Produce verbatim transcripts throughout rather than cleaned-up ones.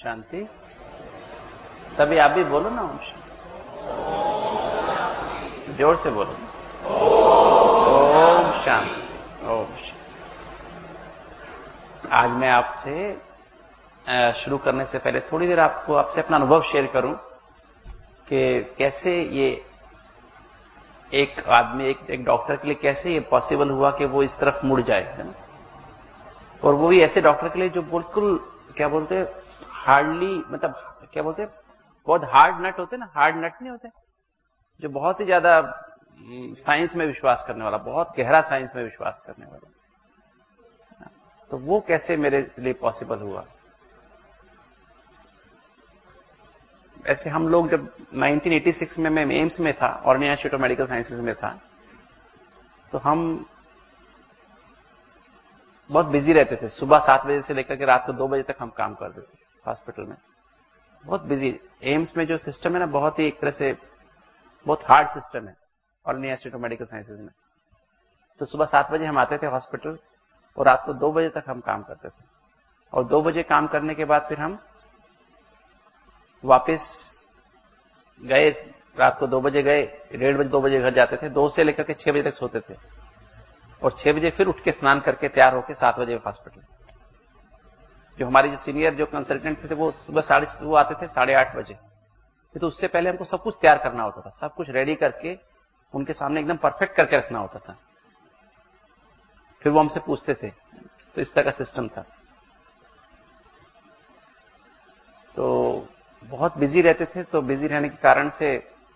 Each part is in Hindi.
शांति। सभी आप भी बोलो ना ओम शांति, जोर से बोलो। ओम शांति, ओम शांति। आज मैं आपसे शुरू करने से पहले थोड़ी देर आपको आपसे अपना अनुभव शेयर करूं कि कैसे ये एक आदमी एक, एक डॉक्टर के लिए कैसे ये पॉसिबल हुआ कि वो इस तरफ मुड़ जाए, है ना। और वो भी ऐसे डॉक्टर के लिए जो बिल्कुल क्या बोलते हैं हार्डली, मतलब क्या बोलते हैं बहुत हार्ड नट होते ना, हार्ड नट नहीं होते, जो बहुत ही ज्यादा साइंस में विश्वास करने वाला, बहुत गहरा साइंस में विश्वास करने वाला, तो वो कैसे मेरे लिए पॉसिबल हुआ। ऐसे हम लोग जब नाइनटीन एटी सिक्स में मैं एम्स में था, All India Institute of Medical Sciences में था, तो हम बहुत बिजी रहते थे। सुबह सात बजे से लेकर के रात को दो बजे तक हम काम करते थे हॉस्पिटल में, बहुत बिजी। एम्स में जो सिस्टम है ना, बहुत ही एक तरह से बहुत हार्ड सिस्टम है All India Institute of Medical Sciences में। तो सुबह सात बजे हम आते थे हॉस्पिटल और रात को दो बजे तक हम काम करते थे, और दो बजे काम करने के बाद फिर हम वापस गए, रात को दो बजे गए, डेढ़ बजे दो बजे घर जाते थे, दो से लेकर के छह बजे तक सोते थे, और छह बजे फिर उठ के स्नान करके तैयार होकर सात बजे हॉस्पिटल। जो हमारे जो सीनियर जो कंसल्टेंट थे वो सुबह साढ़े वो आते थे साढ़े आठ बजे, तो उससे पहले हमको सब कुछ तैयार करना होता था, सब कुछ रेडी करके उनके सामने एकदम परफेक्ट करके रखना होता था, फिर वो हमसे पूछते थे। तो इस तरह का सिस्टम था। तो बहुत बिजी रहते थे, तो बिजी रहने के कारण से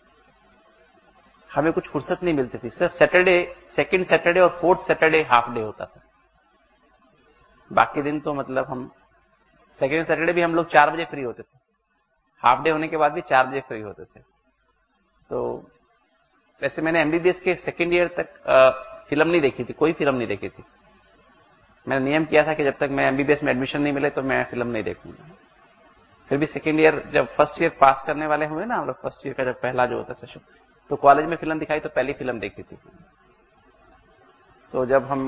हमें कुछ फुर्सत नहीं मिलती थी। सिर्फ सैटरडे, सेकंड सैटरडे और फोर्थ सैटरडे हाफ डे होता था, बाकी दिन तो मतलब हम सेकंड सैटरडे भी हम लोग चार बजे फ्री होते थे, हाफ डे होने के बाद भी चार बजे फ्री होते थे। तो वैसे मैंने एमबीबीएस के सेकंड ईयर तक आ, फिल्म नहीं देखी थी, कोई फिल्म नहीं देखी थी। मैंने नियम किया था कि जब तक मैं एमबीबीएस में एडमिशन नहीं मिले तो मैं फिल्म नहीं देखूंगा। फिर भी सेकेंड ईयर जब फर्स्ट ईयर पास करने वाले हुए ना हम लोग, फर्स्ट ईयर का जब पहला जो होता सेशन, तो कॉलेज में फिल्म दिखाई तो पहली फिल्म देखी थी। तो जब हम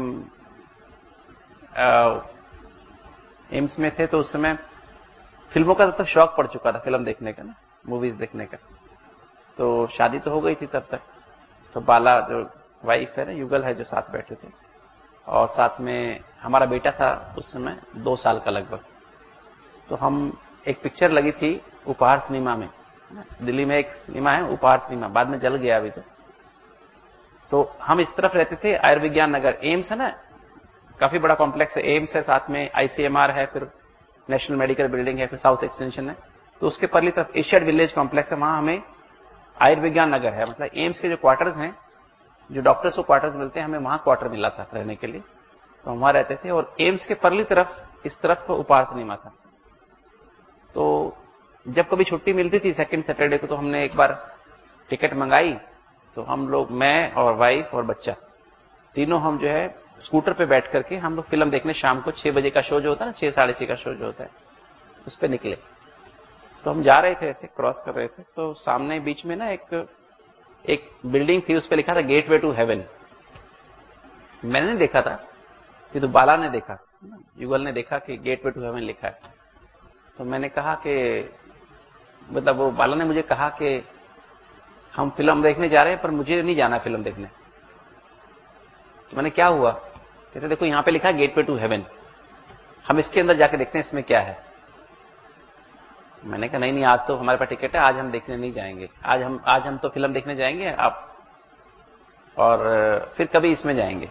एम्स में थे तो उस समय फिल्मों का तब तक शौक पड़ चुका था, फिल्म देखने का ना, मूवीज देखने का। तो शादी तो हो गई थी तब तक, तो बाला जो वाइफ है ना, युगल है, जो साथ बैठे थे, और साथ में हमारा बेटा था उस समय दो साल का लगभग। तो हम एक पिक्चर लगी थी उपहार सिनेमा में, दिल्ली में एक सिनेमा है उपहार सिनेमा, बाद में जल गया अभी तो। तो हम इस तरफ रहते थे, आयुर्विज्ञान नगर, एम्स है ना, काफी बड़ा कॉम्प्लेक्स है, एम्स है, साथ में आईसीएमआर है, फिर नेशनल मेडिकल बिल्डिंग है, फिर साउथ एक्सटेंशन है। तो उसके परली तरफ एशियड विलेज कॉम्प्लेक्स है, वहां हमें आयुर्विज्ञान नगर है, मतलब एम्स के जो क्वार्टर्स हैं, जो डॉक्टर्स को क्वार्टर्स मिलते हैं, हमें वहां क्वार्टर मिला था रहने के लिए। तो हम वहां रहते थे, और एम्स के परली तरफ इस तरफ को उपहार सिनेमा था। तो जब कभी छुट्टी मिलती थी सेकंड सैटरडे को, तो हमने एक बार टिकट मंगाई, तो हम लोग, मैं और वाइफ और बच्चा, तीनों हम जो है स्कूटर पे बैठ करके हम लोग फिल्म देखने, शाम को छह बजे का शो जो होता है ना, छह साढ़े छह का शो जो होता है, उस पे निकले। तो हम जा रहे थे, ऐसे क्रॉस कर रहे थे, तो सामने बीच में ना एक एक बिल्डिंग थी, उस पे लिखा था गेटवे टू हेवन। मैंने नहीं देखा था, ये तो बाला ने देखा, युगल ने देखा कि गेटवे टू हेवन लिखा है। तो मैंने कहा कि, मतलब वो बाला ने मुझे कहा कि हम फिल्म देखने जा रहे हैं, पर मुझे नहीं जाना फिल्म देखने। तो मैंने, क्या हुआ? कहते देखो यहां पे लिखा है गेटवे टू हेवन, हम इसके अंदर जाके देखते हैं इसमें क्या है। मैंने कहा नहीं नहीं, आज तो हमारे पास टिकट है, आज हम देखने नहीं जाएंगे, आज हम आज हम तो फिल्म देखने जाएंगे आप, और फिर कभी इसमें जाएंगे।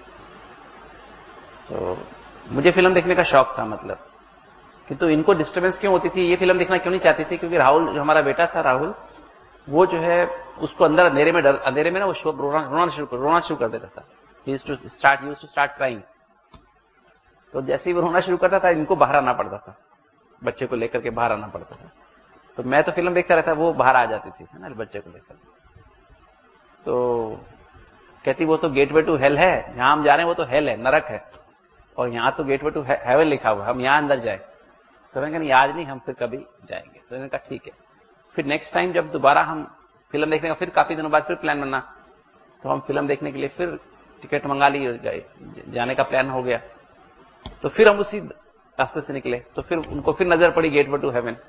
तो मुझे फिल्म देखने का शौक था, मतलब किंतु तो इनको डिस्टर्बेंस क्यों होती थी, ये फिल्म देखना क्यों नहीं चाहती थी? क्योंकि राहुल, जो हमारा बेटा था राहुल, वो जो है उसको अंदर अंधेरे में डर, अंधेरे में ना वो शो रोना रोना शुरू रोना शुरू कर देता था। ही used to start used to start crying. तो जैसे ही वो रोना शुरू करता था, इनको बाहर आना पड़ता था, बच्चे को लेकर के बाहर आना पड़ता था। तो मैं तो फिल्म देखता रहता, वो बाहर आ जाती थी, है ना, बच्चे को लेकर। तो कहती वो तो गेटवे टू हेल है, जहां हम जा रहे हैं वो तो हेल है, नरक है, और यहाँ तो गेटवे टू हेवन लिखा हुआ है, हम यहाँ अंदर जाए। तो मैंने कहा आज नहीं, हम फिर कभी जाएंगे। तो मैंने कहा ठीक है। फिर नेक्स्ट टाइम जब दोबारा हम फिल्म देखने का, फिर काफी दिनों बाद फिर प्लान बना, तो हम फिल्म देखने के लिए फिर टिकट मंगा ली, जाने का प्लान हो गया। तो फिर हम उसी रास्ते से निकले, तो फिर उनको फिर नजर पड़ी गेटवे टू हेवन।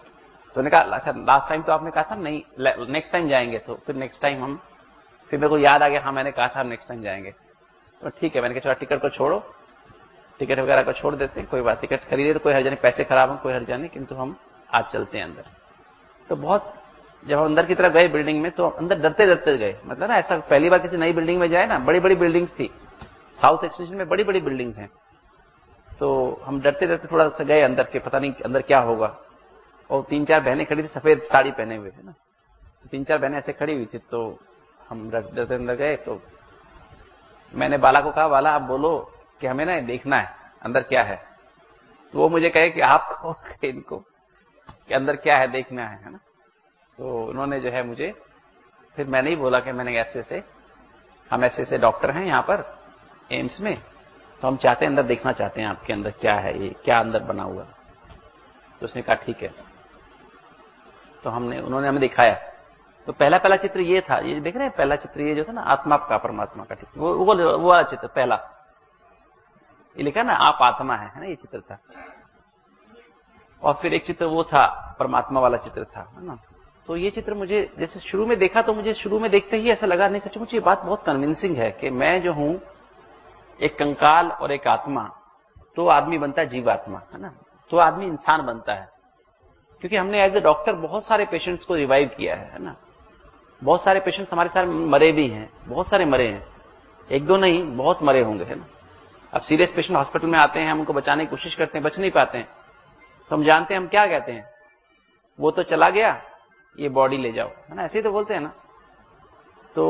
तो उन्होंने कहा अच्छा लास्ट टाइम तो आपने कहा था नहीं नेक्स्ट टाइम जाएंगे, तो फिर नेक्स्ट टाइम हम, फिर मेरे को याद आ गया हाँ मैंने कहा था नेक्स्ट टाइम जाएंगे। तो ठीक है, मैंने कहा चलो टिकट को छोड़ो, टिकट वगैरह को छोड़ देते हैं, कोई बात, टिकट खरीदे तो कोई हर्जा नहीं, पैसे खराब हो कोई हर्जा नहीं, किंतु हम आज चलते हैं अंदर। तो बहुत जब हम अंदर की तरफ गए बिल्डिंग में तो अंदर डरते डरते गए, मतलब ना ऐसा पहली बार किसी नई बिल्डिंग में जाए ना, बड़ी बड़ी बिल्डिंग्स थी, साउथ एक्सटेंशन में बड़ी बड़ी बिल्डिंग्स हैं, तो हम डरते डरते थोड़ा सा गए अंदर के, पता नहीं अंदर क्या होगा। और तीन चार बहनें खड़ी थी सफेद साड़ी पहने हुए है ना, तो तीन चार बहनें ऐसे खड़ी हुई थी, तो हम डरते अंदर गए। तो मैंने बाला को कहा बाला आप बोलो कि हमें ना देखना है अंदर क्या है। तो वो मुझे कहे कि आप कहो इनको कि अंदर क्या है देखना है है ना। तो उन्होंने जो है मुझे, फिर मैंने ही बोला कि मैंने ऐसे ऐसे हम ऐसे ऐसे डॉक्टर हैं यहाँ पर एम्स में, तो हम चाहते हैं अंदर देखना चाहते हैं आपके अंदर क्या है, ये क्या अंदर बना हुआ। तो उसने कहा ठीक है। तो हमने उन्होंने हमें दिखाया। तो पहला पहला चित्र ये था, ये देख रहे हैं पहला चित्र ये जो था ना आत्मा का परमात्मा का चित्र, वो वो वो वाला चित्र पहला, ये लिखा ना आप आत्मा है, है ना, ये चित्र था। और फिर एक चित्र वो था परमात्मा वाला चित्र था, है ना। तो ये चित्र मुझे जैसे शुरू में देखा तो मुझे शुरू में देखते ही ऐसा लगा नहीं सचमुच ये बात बहुत कन्विंसिंग है कि मैं जो हूं एक कंकाल और एक आत्मा, तो आदमी बनता है जीवात्मा, है ना, तो आदमी इंसान बनता है। क्योंकि हमने एज ए डॉक्टर बहुत सारे पेशेंट्स को रिवाइव किया है, है ना, बहुत सारे पेशेंट्स हमारे साथ मरे भी हैं, बहुत सारे मरे हैं, एक दो नहीं बहुत मरे होंगे, है ना। अब सीरियस पेशेंट हॉस्पिटल में आते हैं, हम उनको बचाने की कोशिश करते हैं, बच नहीं पाते हैं, तो हम जानते हैं हम क्या कहते हैं, वो तो चला गया ये बॉडी ले जाओ, है ना, ऐसे ही तो बोलते हैं ना। तो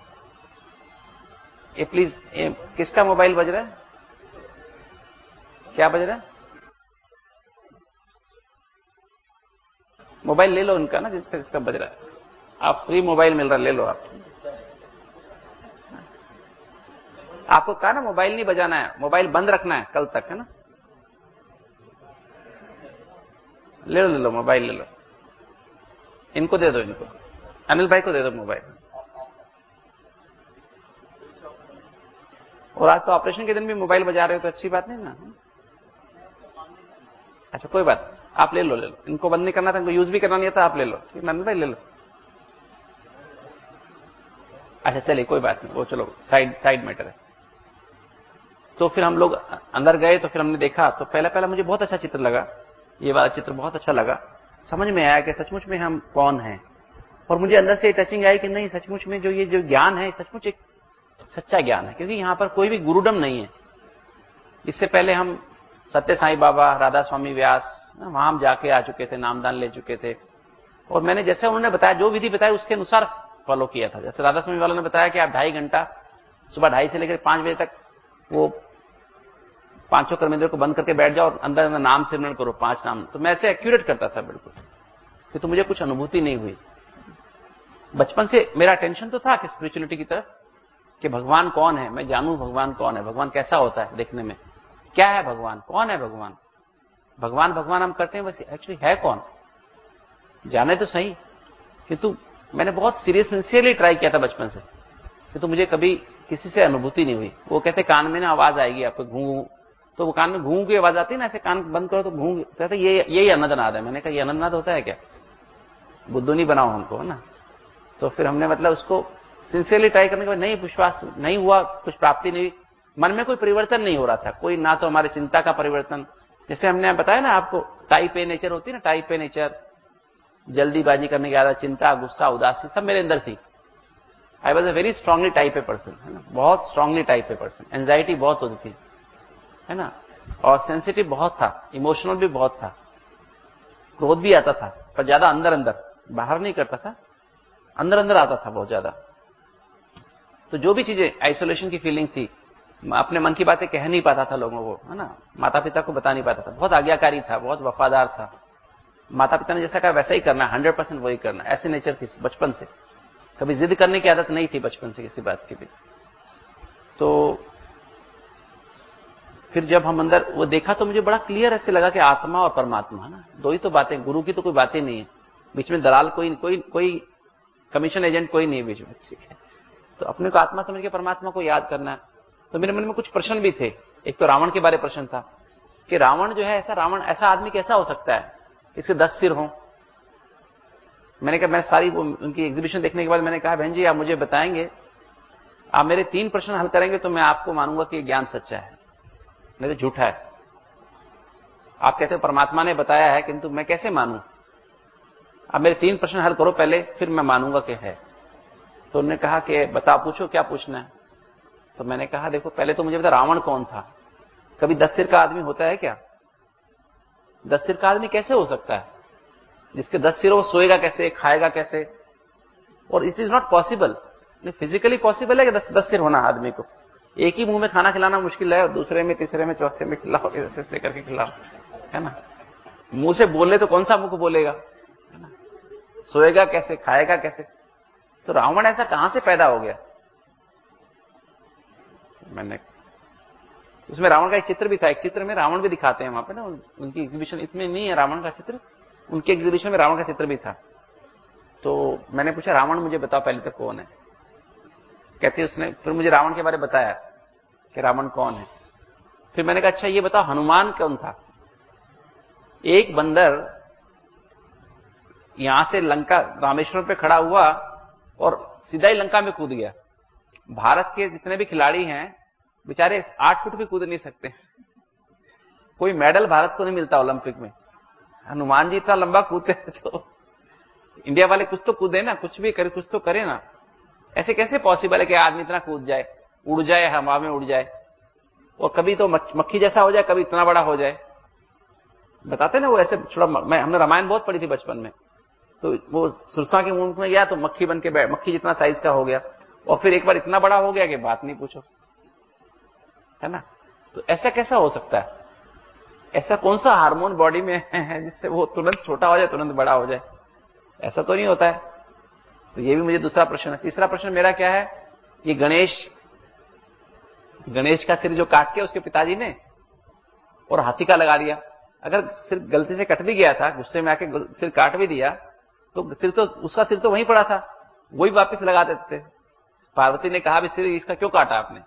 ये प्लीज ये किसका मोबाइल बज रहा है, क्या बज रहा है? मोबाइल ले लो उनका ना, जिसका जिसका बज रहा है, आप फ्री मोबाइल मिल रहा है ले लो आप। आपको कहा ना मोबाइल नहीं बजाना है, मोबाइल बंद रखना है कल तक, है ना। ले लो ले लो मोबाइल ले लो, इनको दे दो, इनको अनिल भाई को दे दो मोबाइल। और आज तो ऑपरेशन के दिन भी मोबाइल बजा रहे हो तो अच्छी बात नहीं ना। अच्छा कोई बात, आप ले लो ले लो, इनको बंद नहीं करना था, इनको यूज भी करना नहीं था, आप ले लो, ठीक है अनिल भाई ले लो। अच्छा चलिए कोई बात नहीं, वो चलो साइड साइड मैटर है। तो फिर हम लोग अंदर गए, तो फिर हमने देखा, तो पहला पहला मुझे बहुत अच्छा चित्र लगा, ये वाला चित्र बहुत अच्छा लगा, समझ में आया कि सचमुच में हम कौन हैं। और मुझे अंदर से टचिंग आई कि नहीं सचमुच में जो ये जो ज्ञान है सचमुच एक सच्चा ज्ञान है, क्योंकि यहां पर कोई भी गुरुडम नहीं है। इससे पहले हम सत्य साईं बाबा, राधा स्वामी व्यास, वहां हम जाके आ चुके थे, नामदान ले चुके थे, और मैंने जैसे उन्होंने बताया जो विधि बताई उसके अनुसार फॉलो किया था। जैसे राधा स्वामी वालों ने बताया कि आप ढाई घंटा सुबह ढाई से लेकर पांच बजे तक वो पांचों कर्मेंद्र को बंद करके बैठ जाओ और अंदर अंदर नाम सिमरण करो, पांच नाम। तो मैं ऐसे एक्यूरेट करता था बिल्कुल, कि तो मुझे कुछ अनुभूति नहीं हुई। बचपन से मेरा टेंशन तो था कि स्पिरिचुअलिटी की तरफ, कि भगवान कौन है, मैं जानूं भगवान कौन है, भगवान कैसा होता है देखने में, क्या है भगवान, कौन है भगवान, भगवान भगवान हम करते हैं, वैसे एक्चुअली है कौन, जाने तो सही। किंतु मैंने बहुत सीरियस सिंसियरली ट्राई किया था बचपन से, किंतु मुझे कभी किसी से अनुभूति नहीं हुई। वो कहते कान में ना आवाज आएगी आपको घूं, तो वो कान में घूं की आवाज आती है ना, ऐसे कान बंद करो तो घूं, कहते ये यही अनंतनाद है। मैंने कहा ये अनंतनाद होता है क्या, बुद्धू नहीं बनाओ हमको, है ना। तो फिर हमने मतलब उसको सिंसियरली ट्राई करने के बाद नहीं विश्वास नहीं हुआ, कुछ प्राप्ति नहीं हुई, मन में कोई परिवर्तन नहीं हो रहा था, कोई ना तो हमारे चिंता का परिवर्तन, जैसे हमने बताया ना आपको टाइप ए नेचर होती है ना, टाइप ए नेचर, जल्दीबाजी करने की आदत, चिंता, गुस्सा, उदासी सब मेरे अंदर थी। I was a very strongly type A person, है ना, बहुत strongly type A person. Anxiety बहुत होती थी, है ना, और सेंसिटिव बहुत था, इमोशनल भी बहुत था, क्रोध भी आता था, पर ज्यादा अंदर अंदर, बाहर नहीं करता था, अंदर अंदर आता था बहुत ज्यादा। तो जो भी चीजें आइसोलेशन की फीलिंग थी, अपने मन की बातें कह नहीं पाता था लोगों को, है ना, माता पिता को बता नहीं पाता था, बहुत आज्ञाकारी था, बहुत वफादार था, माता पिता ने जैसा कहा वैसा ही करना, हंड्रेड परसेंट वही करना, ऐसे नेचर थी बचपन से, कभी जिद करने की आदत नहीं थी बचपन से किसी बात की भी। तो फिर जब हम अंदर वो देखा तो मुझे बड़ा क्लियर ऐसे लगा कि आत्मा और परमात्मा, है ना, दो ही तो बातें, गुरु की तो कोई बातें नहीं है, बीच में दलाल कोई कोई कोई कमीशन एजेंट कोई नहीं है बीच में, ठीक है। तो अपने को आत्मा समझ के परमात्मा को याद करना है। तो मेरे मन में कुछ प्रश्न भी थे, एक तो रावण के बारे में प्रश्न था कि रावण जो है ऐसा रावण ऐसा आदमी कैसा हो सकता है, इसके दस सिर हों, मैंने कहा, मैं सारी वो उनकी एग्जीबिशन देखने के बाद मैंने कहा, बहन जी आप मुझे बताएंगे, आप मेरे तीन प्रश्न हल करेंगे तो मैं आपको मानूंगा कि ज्ञान सच्चा है, नहीं तो झूठा है। आप कहते हो परमात्मा ने बताया है, किंतु मैं कैसे मानूं? आप मेरे तीन प्रश्न हल करो पहले, फिर मैं मानूंगा कि है। तो उन्होंने कहा कि बता, पूछो क्या पूछना है। तो मैंने कहा, देखो पहले तो मुझे बता, रावण कौन था? कभी दस सिर का आदमी होता है क्या? दस सिर का आदमी कैसे हो सकता है? जिसके दस सिर, वो सोएगा कैसे, खाएगा कैसे? और it is not possible. Physically possible है कि दस दस सिर होना आदमी को? एक ही मुंह में खाना खिलाना मुश्किल है, और दूसरे में, तीसरे में, चौथे में खिलाओ, ऐसे ऐसे करके खिलाओ, है ना। मुंह से बोले तो कौन सा मुंह बोलेगा, है ना। सोएगा कैसे, खाएगा कैसे? तो रावण ऐसा कहां से पैदा हो गया? मैंने उसमें रावण का एक चित्र भी था, एक चित्र में रावण भी दिखाते हैं वहां पे ना, उनकी एग्जीबिशन, इसमें नहीं है रावण का चित्र, उनके एग्जीबिशन में रावण का चित्र भी था। तो मैंने पूछा, रावण मुझे बताओ पहले तो कौन है? कहती उसने फिर मुझे रावण के बारे में बताया कि रावण कौन है। फिर मैंने कहा, अच्छा ये बताओ हनुमान कौन था? एक बंदर यहां से लंका, रामेश्वरम पे खड़ा हुआ और सीधा ही लंका में कूद गया। भारत के जितने भी खिलाड़ी हैं बेचारे आठ फुट भी कूद नहीं सकते, कोई मेडल भारत को नहीं मिलता ओलंपिक में। हनुमान जी इतना लंबा कूदते तो इंडिया वाले कुछ तो कूदे ना, कुछ भी करे, कुछ तो करे ना। ऐसे कैसे पॉसिबल है कि आदमी इतना कूद जाए, उड़ जाए, हवा में उड़ जाए, और कभी तो मक्खी जैसा हो जाए, कभी इतना बड़ा हो जाए। बताते ना वो ऐसे थोड़ा, मैं हमने रामायण बहुत पढ़ी थी बचपन में, तो वो सुरसा के मुंह में गया तो मक्खी बन के बैठ, मक्खी जितना साइज का हो गया, और फिर एक बार इतना बड़ा हो गया कि बात नहीं पूछो, है ना। तो ऐसा कैसा हो सकता है? ऐसा कौन सा हार्मोन बॉडी में है जिससे वो तुरंत छोटा हो जाए, तुरंत बड़ा हो जाए? ऐसा तो नहीं होता है। तो ये भी मुझे दूसरा प्रश्न है। तीसरा प्रश्न मेरा क्या है, ये गणेश गणेश का सिर जो काट के उसके पिताजी ने और हाथी का लगा दिया, अगर सिर गलती से कट भी गया था, गुस्से में आके सिर काट भी दिया, तो सिर तो उसका सिर तो वहीं पड़ा था, वही वापस लगा देते थे। पार्वती ने कहा, भी सिर इसका क्यों काटा आपने?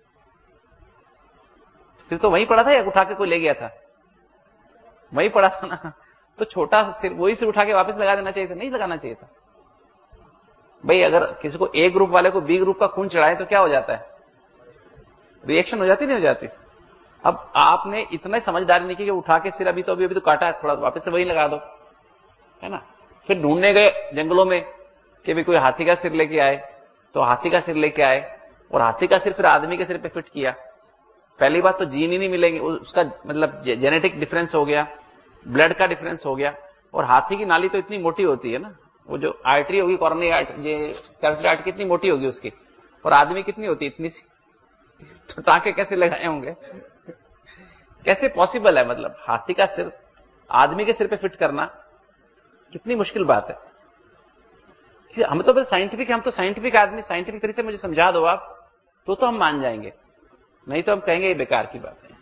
सिर तो वहीं पड़ा था या उठा के कोई ले गया था? वहीं पड़ा था ना। तो छोटा सिर, वही सिर उठा के वापस लगा देना चाहिए था, नहीं लगाना चाहिए था। भाई अगर किसी को ए ग्रुप वाले को बी ग्रुप का खून चढ़ाए तो क्या हो जाता है? रिएक्शन हो जाती नहीं हो जाती? अब आपने इतना समझदारी नहीं की कि उठा के सिर, अभी तो अभी अभी तो काटा है, थोड़ा वापस से वही लगा दो, है ना। फिर ढूंढने गए जंगलों में कि भी कोई हाथी का सिर लेके आए, तो हाथी का सिर लेके आए, और हाथी का सिर फिर आदमी के सिर पे फिट किया। पहली बात तो जीन ही नहीं मिलेंगे, उसका मतलब जेनेटिक डिफरेंस हो गया, ब्लड का डिफरेंस हो गया। और हाथी की नाली तो इतनी मोटी होती है ना, वो जो आर्टरी होगी, कॉर्नरी आर्टरी, कैरोटिड आर्टरी कितनी मोटी होगी उसकी, और आदमी कितनी होती है, इतनी सी। तो टाके कैसे लगाए होंगे? कैसे पॉसिबल है? मतलब हाथी का सिर आदमी के सिर पे फिट करना कितनी मुश्किल बात है। हम तो बस साइंटिफिक, हम तो साइंटिफिक आदमी, साइंटिफिक तरीके से मुझे समझा दो आप, तो तो हम मान जाएंगे, नहीं तो हम कहेंगे ये बेकार की बात है।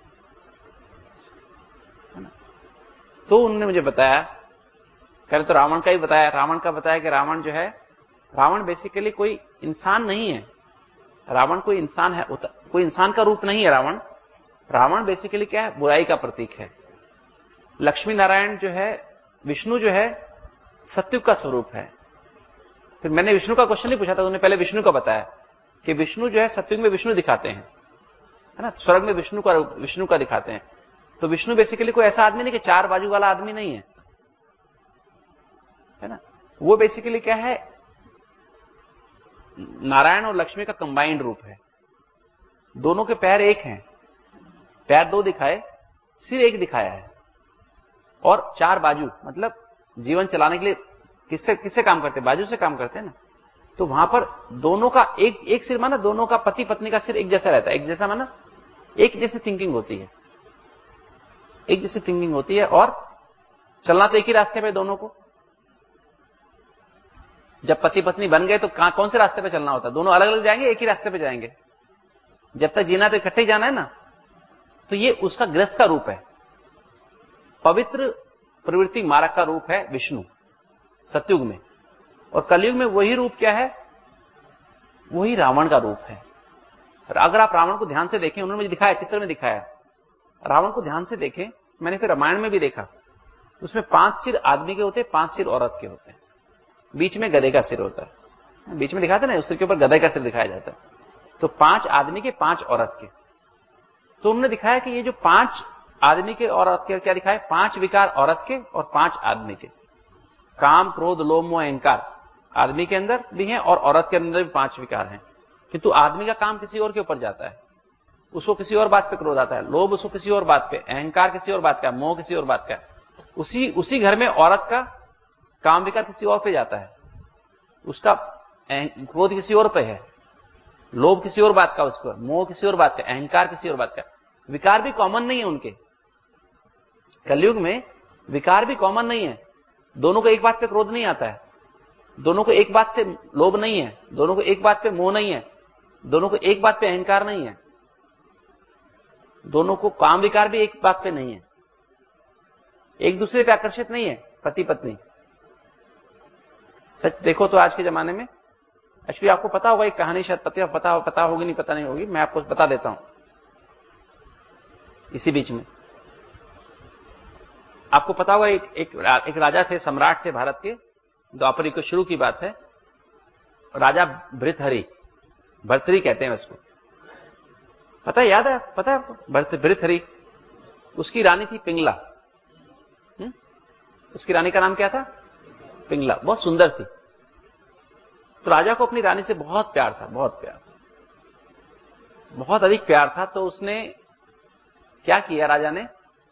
तो उन्होंने मुझे बताया, पहले तो रावण का ही बताया, रावण का बताया कि रावण जो है, रावण बेसिकली कोई इंसान नहीं है। रावण कोई इंसान है, कोई इंसान का रूप नहीं है रावण। रावण बेसिकली क्या है? बुराई का प्रतीक है। लक्ष्मी नारायण जो है, विष्णु जो है, सत्युग का स्वरूप है। फिर मैंने विष्णु का क्वेश्चन नहीं पूछा था, उन्होंने पहले विष्णु का बताया कि विष्णु जो है, सत्युग में विष्णु दिखाते हैं, है ना, स्वर्ग में विष्णु का विष्णु का दिखाते हैं। तो विष्णु बेसिकली कोई ऐसा आदमी नहीं कि चार बाजू वाला आदमी नहीं है, है ना। वो बेसिकली क्या है? नारायण और लक्ष्मी का कंबाइंड रूप है। दोनों के पैर एक हैं, पैर दो दिखाए, सिर एक दिखाया है, और चार बाजू, मतलब जीवन चलाने के लिए किससे किससे काम करते हैं? बाजू से काम करते हैं ना। तो वहां पर दोनों का एक एक सिर माना, दोनों का पति पत्नी का सिर एक जैसा रहता है, एक जैसा माना, एक जैसी थिंकिंग होती है, एक जैसी थिंकिंग होती है, और चलना तो एक ही रास्ते पे दोनों को। जब पति पत्नी बन गए तो कहां, कौन से रास्ते पे चलना होता है? दोनों अलग अलग जाएंगे, एक ही रास्ते पे जाएंगे? जब तक जीना तो इकट्ठे ही जाना है ना। तो ये उसका गृहस्थ का रूप है, पवित्र प्रवृत्ति मार्ग का रूप है विष्णु सतयुग में। और कलयुग में वही रूप क्या है? वही रावण का रूप है। और अगर आप रावण को ध्यान से देखें, उन्होंने मुझे दिखाया, चित्र में दिखाया, रावण को ध्यान से देखें, मैंने फिर रामायण में भी देखा, उसमें पांच सिर आदमी के होते हैं, पांच सिर औरत के होते हैं। बीच में गधे का सिर होता है, बीच में दिखाते ना, उस सिर के ऊपर गधे का सिर दिखाया जाता है। तो पांच आदमी के, पांच औरत के। तो हमने दिखाया कि ये जो पांच आदमी के और औरत के क्या दिखाए, पांच विकार औरत के और पांच आदमी के। काम, क्रोध, लोभ, मोह, अहंकार आदमी के अंदर भी हैं और औरत के अंदर भी पांच विकार हैं। किंतु आदमी का काम किसी और के ऊपर जाता है, उसको किसी और बात पे क्रोध आता है, लोभ उसको किसी और बात पे, अहंकार किसी और बात का, मोह किसी और बात का। उसी उसी घर में औरत का काम विकार किसी और पे जाता है, उसका क्रोध किसी और पे है, लोभ किसी और बात का, उसको मोह किसी और बात का, अहंकार किसी और बात का। विकार भी कॉमन नहीं है उनके। कलयुग में विकार भी कॉमन नहीं है। दोनों को एक बात पे क्रोध नहीं आता है, दोनों को एक बात से लोभ नहीं है, दोनों को एक बात पे मोह नहीं है, दोनों को एक बात पे अहंकार नहीं है, दोनों को काम विकार भी एक बात पे नहीं है, एक दूसरे पे आकर्षित नहीं है पति पत्नी। सच देखो तो आज के जमाने में, एक्चुअली आपको पता होगा एक कहानी, शायद पता पता पता होगी नहीं पता नहीं होगी, मैं आपको बता देता हूं इसी बीच में। आपको पता होगा एक एक, एक राजा थे, सम्राट थे भारत के, द्वापर युग के शुरू की बात है। राजा भृतहरि, भर्तृहरि कहते हैं उसको, पता है, याद है, पता है आपको भृतहरि। उसकी रानी थी पिंगला। हुँ? उसकी रानी का नाम क्या था? पिंगला। बहुत सुंदर थी। तो राजा को अपनी रानी से बहुत प्यार था, बहुत प्यार, बहुत अधिक प्यार था। तो उसने क्या किया, राजा ने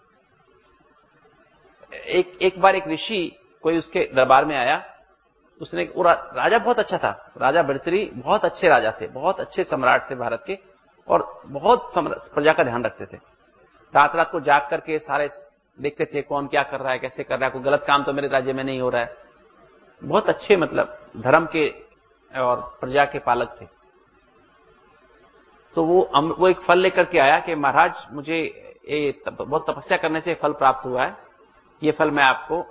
एक एक बार एक ऋषि कोई उसके दरबार में आया। उसने, रा, राजा बहुत अच्छा था, राजा भर्तृहरि बहुत अच्छे राजा थे, बहुत अच्छे सम्राट थे भारत के, और बहुत प्रजा का ध्यान रखते थे। रात रात को जाग करके सारे देखते थे कौन क्या कर रहा है, कैसे कर रहा है, कोई गलत काम तो मेरे राज्य में नहीं हो रहा है। बहुत अच्छे, मतलब धर्म के और प्रजा के पालक थे। तो वो वो एक फल लेकर के आया कि महाराज मुझे ये तप, बहुत तपस्या करने से फल प्राप्त हुआ है, ये फल मैं आपको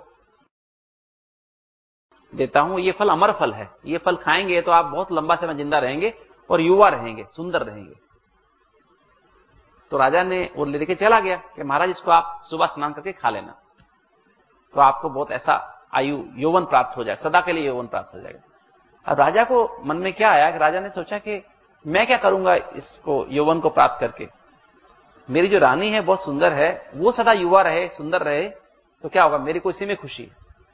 देता हूं। ये फल अमर फल है, ये फल खाएंगे तो आप बहुत लंबा समय जिंदा रहेंगे और युवा रहेंगे, सुंदर रहेंगे। तो राजा ने वो लेके चला गया कि महाराज इसको आप सुबह स्नान करके खा लेना, तो आपको बहुत ऐसा आयु यौवन प्राप्त हो जाएगा, सदा के लिए यौवन प्राप्त हो जाएगा। अब राजा को मन में क्या आया कि राजा ने सोचा कि मैं क्या करूंगा इसको यौवन को प्राप्त करके, मेरी जो रानी है बहुत सुंदर है, वो सदा युवा रहे, सुंदर रहे, तो क्या होगा, मेरी को इसी में खुशी।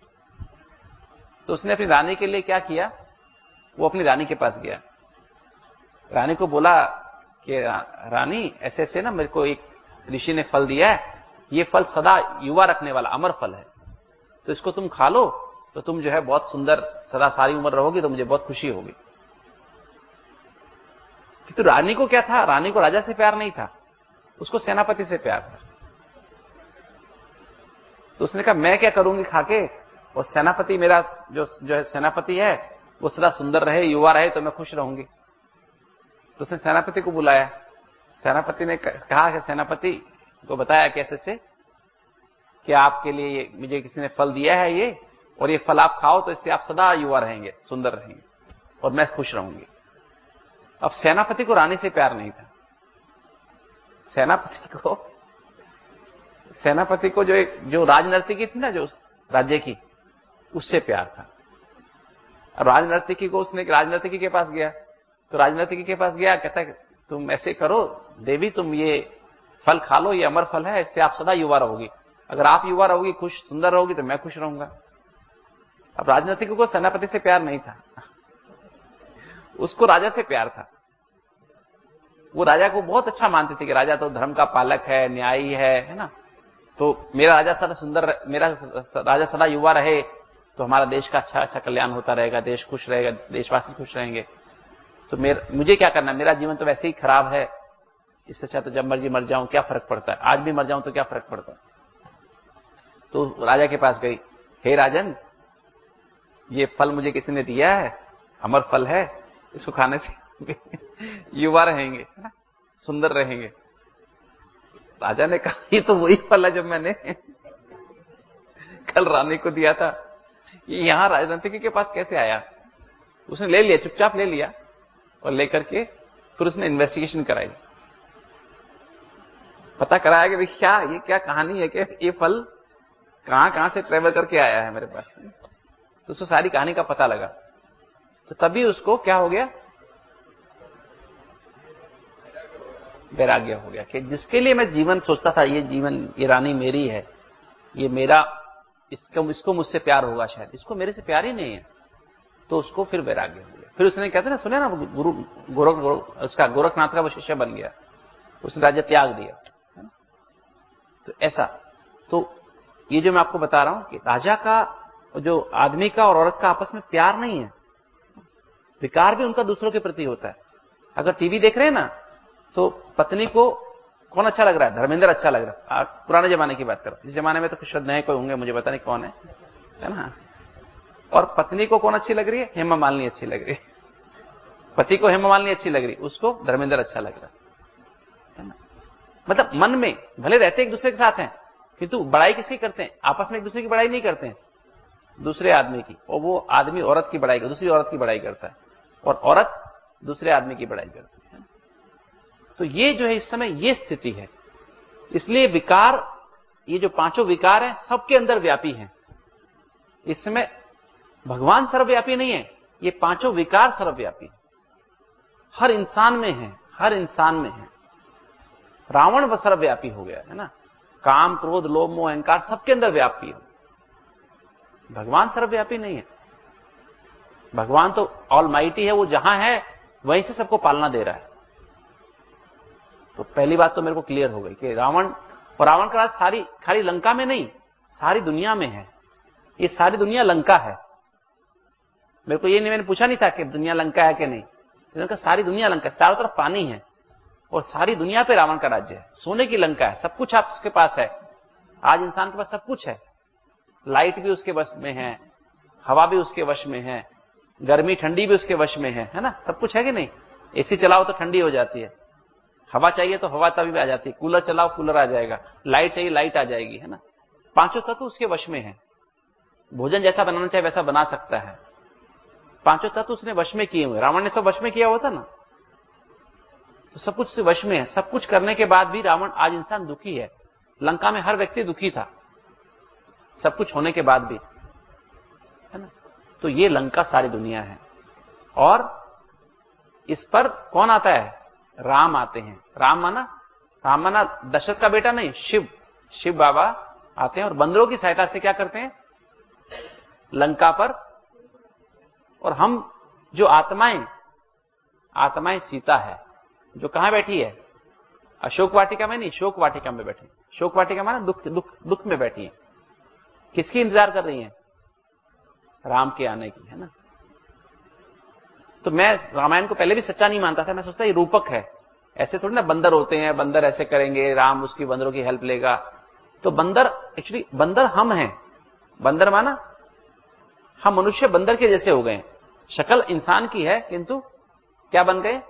तो उसने अपनी रानी के लिए क्या किया, वो अपनी रानी के पास गया, रानी को बोला कि रानी ऐसे ऐसे ना मेरे को एक ऋषि ने फल दिया है, ये फल सदा युवा रखने वाला अमर फल है, तो इसको तुम खा लो तो तुम जो है बहुत सुंदर सदा सारी उम्र रहोगी, तो मुझे बहुत खुशी होगी। तो रानी को क्या था, रानी को राजा से प्यार नहीं था, उसको सेनापति से प्यार था। तो उसने कहा मैं क्या करूंगी खाके, और सेनापति मेरा जो जो है सेनापति है वो सदा सुंदर रहे, युवा रहे, तो मैं खुश रहूंगी। तो उसने सेनापति को बुलाया। सेनापति ने कहा कि सेनापति को बताया कैसे से कि आपके लिए ये मुझे किसी ने फल दिया है ये, और ये फल आप खाओ तो इससे आप सदा युवा रहेंगे, सुंदर रहेंगे, और मैं खुश रहूंगी। अब सेनापति को रानी से प्यार नहीं था, सेनापति को सेनापति को जो एक जो राजनर्तकी थी ना, जो उस राज्य की, उससे प्यार था। अब राजनर्तकी को उसने राजनर्तकी के पास गया, तो राजनर्तकी के पास गया, कहता है तुम ऐसे करो देवी, तुम ये फल खा लो, ये अमर फल है, इससे आप सदा युवा रहोगी, अगर आप युवा रहोगी, खुश सुंदर रहोगी, तो मैं खुश रहूंगा। अब राजनर्तकी को सेनापति से प्यार नहीं था, उसको राजा से प्यार था। वो राजा को बहुत अच्छा मानते थे कि राजा तो धर्म का पालक है, न्यायी है, है ना, तो मेरा राजा सदा सुंदर, मेरा राजा सदा युवा रहे तो हमारा देश का अच्छा अच्छा कल्याण होता रहेगा, देश खुश रहेगा, देशवासी खुश रहेंगे। तो मेर, मुझे क्या करना, मेरा जीवन तो वैसे ही खराब है, इससे अच्छा तो जब मर्जी मर जाऊं, क्या फर्क पड़ता है, आज भी मर जाऊं तो क्या फर्क पड़ता है। तो राजा के पास गई, हे राजन, ये फल मुझे किसी ने दिया है, अमर फल है, इसको खाने से युवा रहेंगे, सुंदर रहेंगे। राजा ने कहा ये तो वही फल है जो मैंने कल रानी को दिया था, ये यहां राजनर्तकी के पास कैसे आया। उसने ले लिया, चुपचाप ले लिया, और लेकर के फिर उसने इन्वेस्टिगेशन कराई, पता कराया कि भाई क्या ये क्या कहानी है कि ये फल कहां कहां से ट्रेवल करके आया है मेरे पास। तो उसको सारी कहानी का पता लगा, तो तभी उसको क्या हो गया, वैराग्य हो गया कि जिसके लिए मैं जीवन सोचता था, ये जीवन, ये रानी मेरी है, ये मेरा, इसको इसको मुझसे प्यार होगा, शायद इसको मेरे से प्यार ही नहीं है, तो उसको फिर वैराग्य हो गया। फिर उसने कहते ना, सुने ना, गुरु गोरख उसका गोरखनाथ का वो शिष्य बन गया, उसने राज्य त्याग दिया, है ना। तो ऐसा, तो ये जो मैं आपको बता रहा हूं कि राजा का, जो आदमी का और औरत का आपस में प्यार नहीं है, विकार भी उनका दूसरों के प्रति होता है। अगर टीवी देख रहे हैं ना, तो पत्नी को कौन अच्छा लग रहा है, धर्मेंद्र अच्छा लग रहा है, पुराने जमाने की बात करो, इस जमाने में तो कुछ नए कोई होंगे, मुझे पता नहीं कौन है, है ना। और पत्नी को कौन अच्छी लग रही है, हेमा मालिनी अच्छी लग रही है, पति को हेमा मालिनी अच्छी लग रही, उसको धर्मेंद्र अच्छा लग रहा है ना। मतलब मन में भले रहते एक दूसरे के साथ हैं, किंतु बड़ाई किसकी करते हैं, आपस में एक दूसरे की बड़ाई नहीं करते हैं, दूसरे आदमी की, और वो आदमी औरत की बड़ाई, दूसरी औरत की बड़ाई करता है, और औरत दूसरे आदमी की बड़ाई करती है। तो ये जो है इस समय ये स्थिति है। इसलिए विकार, ये जो पांचों विकार हैं, सबके अंदर व्यापी हैं। इस समय भगवान सर्वव्यापी नहीं है, ये पांचों विकार सर्वव्यापी है, हर इंसान में है, हर इंसान में है। रावण व सर्वव्यापी हो गया है ना, काम, क्रोध, लोभ, मोह, अहंकार सबके अंदर व्यापी है। भगवान सर्वव्यापी नहीं है, भगवान तो ऑलमाइटी है, वो जहां है वहीं से सबको पालना दे रहा है। तो पहली बात तो मेरे को क्लियर हो गई कि रावण, और रावण का राज सारी, खाली लंका में नहीं, सारी दुनिया में है। ये सारी दुनिया लंका है। मेरे को ये नहीं, मैंने पूछा नहीं था कि दुनिया लंका है कि नहीं, तो सारी दुनिया लंका है, चारों तरफ पानी है, और सारी दुनिया पे रावण का राज्य है, सोने की लंका है, सब कुछ आप उसके पास है। आज इंसान के पास सब कुछ है, लाइट भी उसके वश में है, हवा भी उसके वश में है, गर्मी ठंडी भी उसके वश में है, है ना, सब कुछ है कि नहीं। एसी चलाओ तो ठंडी हो जाती है, हवा चाहिए तो हवा तभी आ जाती है, कूलर चलाओ कूलर आ जाएगा, लाइट चाहिए लाइट आ जाएगी, है ना। पांचों तत्व उसके वश में है, भोजन जैसा बनाना चाहे वैसा बना सकता है, पांचों तत्व उसने वश में किए हुए। रावण ने सब वश में किया हुआ था ना, तो सब कुछ उसके वश में है। सब कुछ करने के बाद भी रावण, आज इंसान दुखी है, लंका में हर व्यक्ति दुखी था, सब कुछ होने के बाद भी, है ना। तो ये लंका सारी दुनिया है, और इस पर कौन आता है, राम आते हैं। राम माना, राम माना दशरथ का बेटा नहीं, शिव, शिव बाबा आते हैं, और बंदरों की सहायता से क्या करते हैं, लंका पर। और हम जो आत्माएं, आत्माएं सीता है, जो कहां बैठी है, अशोक वाटिका में नहीं, शोक वाटिका में बैठी। शोक वाटिका माना दुख, दुख दुख में बैठी है। किसकी इंतजार कर रही है, राम के आने की, है ना। तो मैं रामायण को पहले भी सच्चा नहीं मानता था, मैं सोचता ये रूपक है, ऐसे थोड़ी ना बंदर होते हैं, बंदर ऐसे करेंगे, राम उसकी बंदरों की हेल्प लेगा। तो बंदर, एक्चुअली बंदर हम हैं। बंदर माना हम मनुष्य बंदर के जैसे हो गए, शक्ल इंसान की है, किंतु क्या बन गए,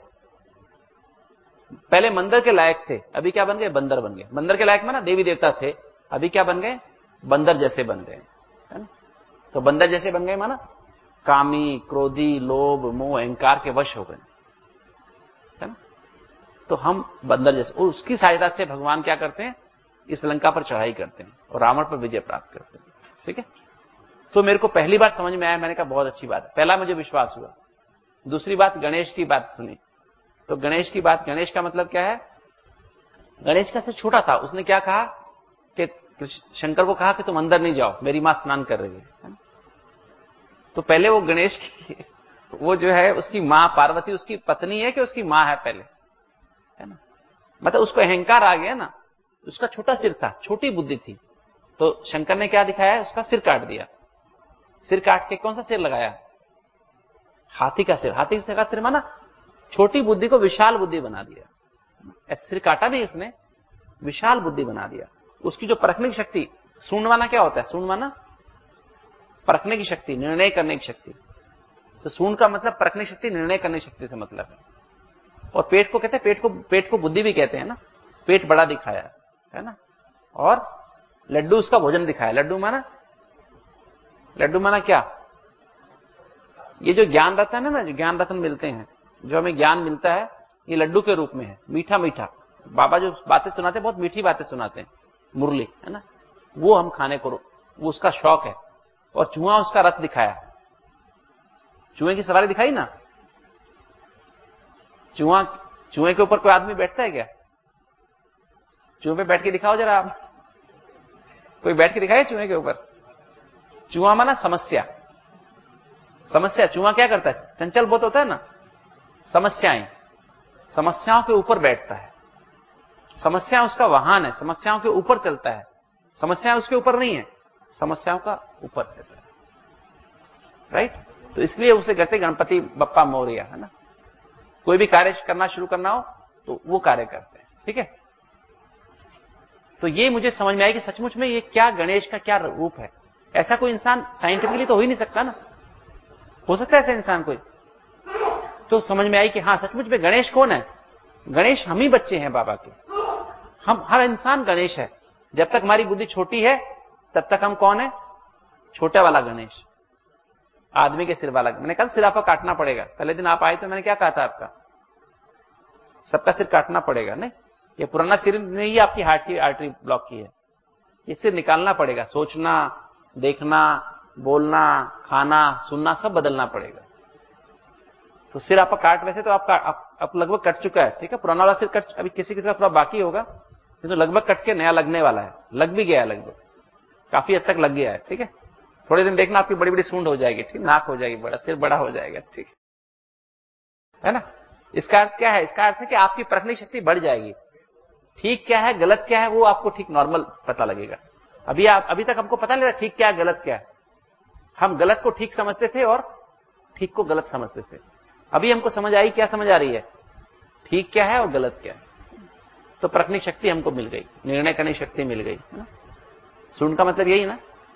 पहले मंदिर के लायक थे, अभी क्या बन गए, बंदर बन गए। बंदर के लायक माना देवी देवता थे, अभी क्या बन गए, बंदर जैसे बन गए, है ना। तो बंदर जैसे बन गए माना कामी, क्रोधी, लोभ, मोह, अहंकार के वश हो गए, है ना। तो हम बंदर जैसे, और उसकी सहायता से भगवान क्या करते हैं, इस लंका पर चढ़ाई करते हैं और रावण पर विजय प्राप्त करते हैं। ठीक है, तो मेरे को पहली बार समझ में आया, मैंने कहा बहुत अच्छी बात है, पहला मुझे विश्वास हुआ। दूसरी बात, गणेश की बात सुनी, तो गणेश की बात, गणेश का मतलब क्या है, गणेश का सिर छोटा था, उसने क्या कहा कि शंकर को कहा कि तुम अंदर नहीं जाओ, मेरी मां स्नान कर रही है। तो पहले वो गणेश की, वो जो है उसकी मां पार्वती उसकी पत्नी है कि उसकी मां है पहले, है ना। मतलब उसको अहंकार आ गया ना, उसका छोटा सिर था, छोटी बुद्धि थी, तो शंकर ने क्या दिखाया, उसका सिर काट दिया। सिर काट के कौन सा सिर लगाया, हाथी का सिर। हाथी का सिर माना छोटी बुद्धि को विशाल बुद्धि बना दिया। ऐसे सिर काटा नहीं उसने, विशाल बुद्धि बना दिया। उसकी जो परखने की शक्ति, सूंड माना क्या होता है, सूंड माना परखने की शक्ति, निर्णय करने की शक्ति। तो सूंड का मतलब परखने की शक्ति, निर्णय करने की शक्ति से मतलब है। और पेट को कहते हैं, पेट को पेट को बुद्धि भी कहते हैं ना, पेट बड़ा दिखाया, है ना। और लड्डू उसका भोजन दिखाया। लड्डू माना, लड्डू माना क्या, ये जो ज्ञान रत्न है ना, जो ज्ञान रत्न मिलते हैं, जो हमें ज्ञान मिलता है, ये लड्डू के रूप में है, मीठा मीठा। बाबा जो बातें सुनाते हैं, बहुत मीठी बातें सुनाते हैं, मुरली, है ना, वो हम खाने को, वो उसका शौक है। और चूहा उसका रथ दिखाया, चूहे की सवारी दिखाई ना, चूहा चूहे के ऊपर कोई आदमी बैठता है क्या? चूहे पे बैठ के दिखाओ जरा आप, कोई बैठ के दिखाए चूहे के ऊपर? चूहा माना समस्या, समस्या। चूहा क्या करता है? चंचल बहुत होता है ना, समस्याएं, समस्याओं के ऊपर बैठता है, समस्या उसका वाहन है, समस्याओं के ऊपर चलता है, समस्या उसके ऊपर नहीं है, समस्याओं का ऊपर रहता है, राइट? तो इसलिए उसे कहते गणपति बप्पा मोरया, है ना। कोई भी कार्य करना शुरू करना हो तो वो कार्य करते हैं, ठीक है। तो ये मुझे समझ में आया कि सचमुच में ये क्या गणेश का क्या रूप है। ऐसा कोई इंसान साइंटिफिकली तो हो ही नहीं सकता ना, हो सकता है ऐसा इंसान कोई? तो समझ में आई कि हाँ सचमुच में गणेश कौन है? गणेश हम ही बच्चे हैं बाबा के, हम हर इंसान गणेश है। जब तक हमारी बुद्धि छोटी है तब तक हम कौन है? छोटा वाला गणेश, आदमी के सिर वाला। मैंने कल सिर आपका काटना पड़ेगा, पहले दिन आप आए तो मैंने क्या कहा था आपका? सबका सिर काटना पड़ेगा। नहीं, ये पुराना सिर नहीं आपकी हार्ट की आर्टरी ब्लॉक की है, ये सिर निकालना पड़ेगा। सोचना, देखना, बोलना, खाना, सुनना सब बदलना पड़ेगा। तो सिर आपका काट, वैसे तो आपका आप, आप लगभग कट चुका है, ठीक है। पुराना वाला सिर कट, अभी किसी किसी का थोड़ा बाकी होगा, तो लगभग कट के नया लगने वाला है, लग भी गया है, लगभग काफी हद तक लग गया है, ठीक है। थोड़े दिन देखना आपकी बड़ी बड़ी सूंड हो जाएगी, ठीक, नाक हो जाएगी, बड़ा सिर बड़ा हो जाएगा, ठीक है ना। इसका अर्थ क्या है? इसका अर्थ है कि आपकी परखने की शक्ति बढ़ जाएगी। ठीक क्या है, गलत क्या है, वो आपको ठीक नॉर्मल पता लगेगा। अभी आप अभी तक हमको पता नहीं लगा ठीक क्या है, गलत क्या है। हम गलत को ठीक समझते थे और ठीक को गलत समझते थे। अभी हमको समझ आई, क्या समझ आ रही है? ठीक क्या है और गलत क्या है। तो परखने की शक्ति हमको मिल गई, निर्णय करने की शक्ति मिल गई, है ना। सुन का मतलब यही ना।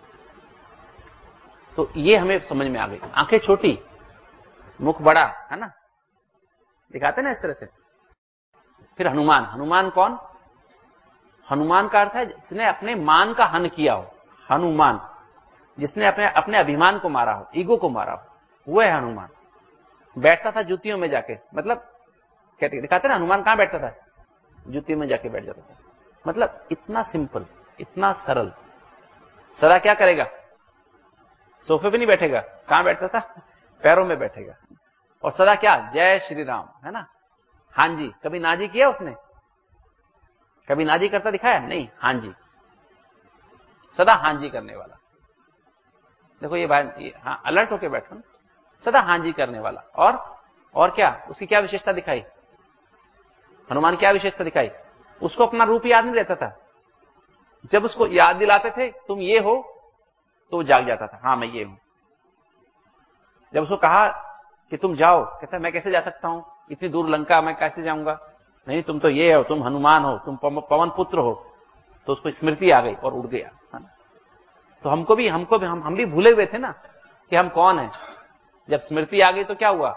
तो ये हमें समझ में आ गई। आंखें छोटी, मुख बड़ा, है ना, दिखाते ना इस तरह से। फिर हनुमान, हनुमान कौन? हनुमान का अर्थ है जिसने अपने मान का हन किया हो। हनुमान, जिसने अपने अपने अभिमान को मारा हो, ईगो को मारा हो, वो है हनुमान। बैठता था जूतियों में जाके, मतलब कहते दिखाते ना, हनुमान कहां बैठता था? जूतियों में जाके बैठ जाता था। मतलब इतना सिंपल, इतना सरल। सदा क्या करेगा? सोफे पे नहीं बैठेगा, कहां बैठता था? पैरों में बैठेगा। और सदा क्या? जय श्री राम, है ना। हां जी, कभी नाजी किया उसने? कभी नाजी करता दिखाया? नहीं, हां जी, सदा हां जी करने वाला। देखो ये भाई, हाँ, अलर्ट होके बैठो ना, सदा हां जी करने वाला। और और क्या उसकी क्या विशेषता दिखाई? हनुमान क्या विशेषता दिखाई? उसको अपना रूप याद नहीं रहता था। जब उसको याद दिलाते थे तुम ये हो, तो जाग जाता था, हाँ मैं ये हूं। जब उसको कहा कि तुम जाओ, कहता मैं कैसे जा सकता हूं, इतनी दूर लंका मैं कैसे जाऊंगा? नहीं, तुम तो ये हो, तुम हनुमान हो, तुम पवन पुत्र हो। तो उसको स्मृति आ गई और उड़ गया, है ना। तो हमको भी हमको भी हम हम भी भूले हुए थे ना कि हम कौन है। जब स्मृति आ गई तो क्या हुआ?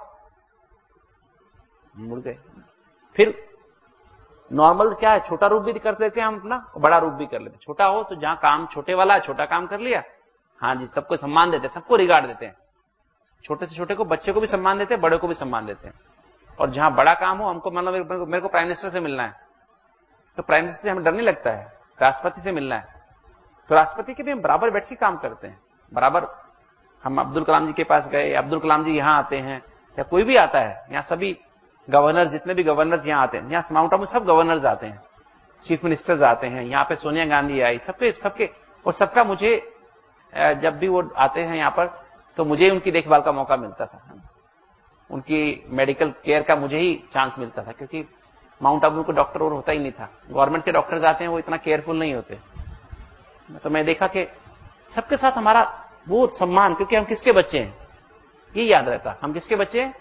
मुड़ गए। फिर नॉर्मल क्या है, छोटा रूप भी कर लेते हैं हम अपना, बड़ा रूप भी कर लेते हैं। छोटा हो तो जहां काम छोटे वाला है, छोटा काम कर लिया, हाँ जी, सबको सम्मान देते हैं, सबको रिगार्ड देते हैं। छोटे से छोटे को, बच्चे को भी सम्मान देते हैं, बड़े को भी सम्मान देते हैं। और जहां बड़ा काम हो, हमको मतलब मेरे, मेरे को प्राइम मिनिस्टर से मिलना है, तो प्राइम मिनिस्टर से हमें डर नहीं लगता है, राष्ट्रपति से मिलना है, तो राष्ट्रपति के भी हम बराबर बैठ के काम करते हैं, बराबर। हम अब्दुल कलाम जी के पास गए, अब्दुल कलाम जी यहां आते हैं, या कोई भी आता है, यहां सभी गवर्नर, जितने भी गवर्नर्स यहां आते हैं, यहां माउंट आबू सब गवर्नर्स आते हैं, चीफ मिनिस्टर्स आते हैं, यहां पे सोनिया गांधी आई, सबके सबके और सबका मुझे जब भी वो आते हैं यहां पर, तो मुझे उनकी देखभाल का मौका मिलता था, उनकी मेडिकल केयर का मुझे ही चांस मिलता था, क्योंकि माउंट आबू को डॉक्टर और होता ही नहीं था। गवर्नमेंट के डॉक्टर्स आते हैं, वो इतना केयरफुल नहीं होते। तो मैं देखा कि सबके साथ हमारा वो सम्मान, क्योंकि हम किसके बच्चे हैं ये याद रहता, हम किसके बच्चे हैं?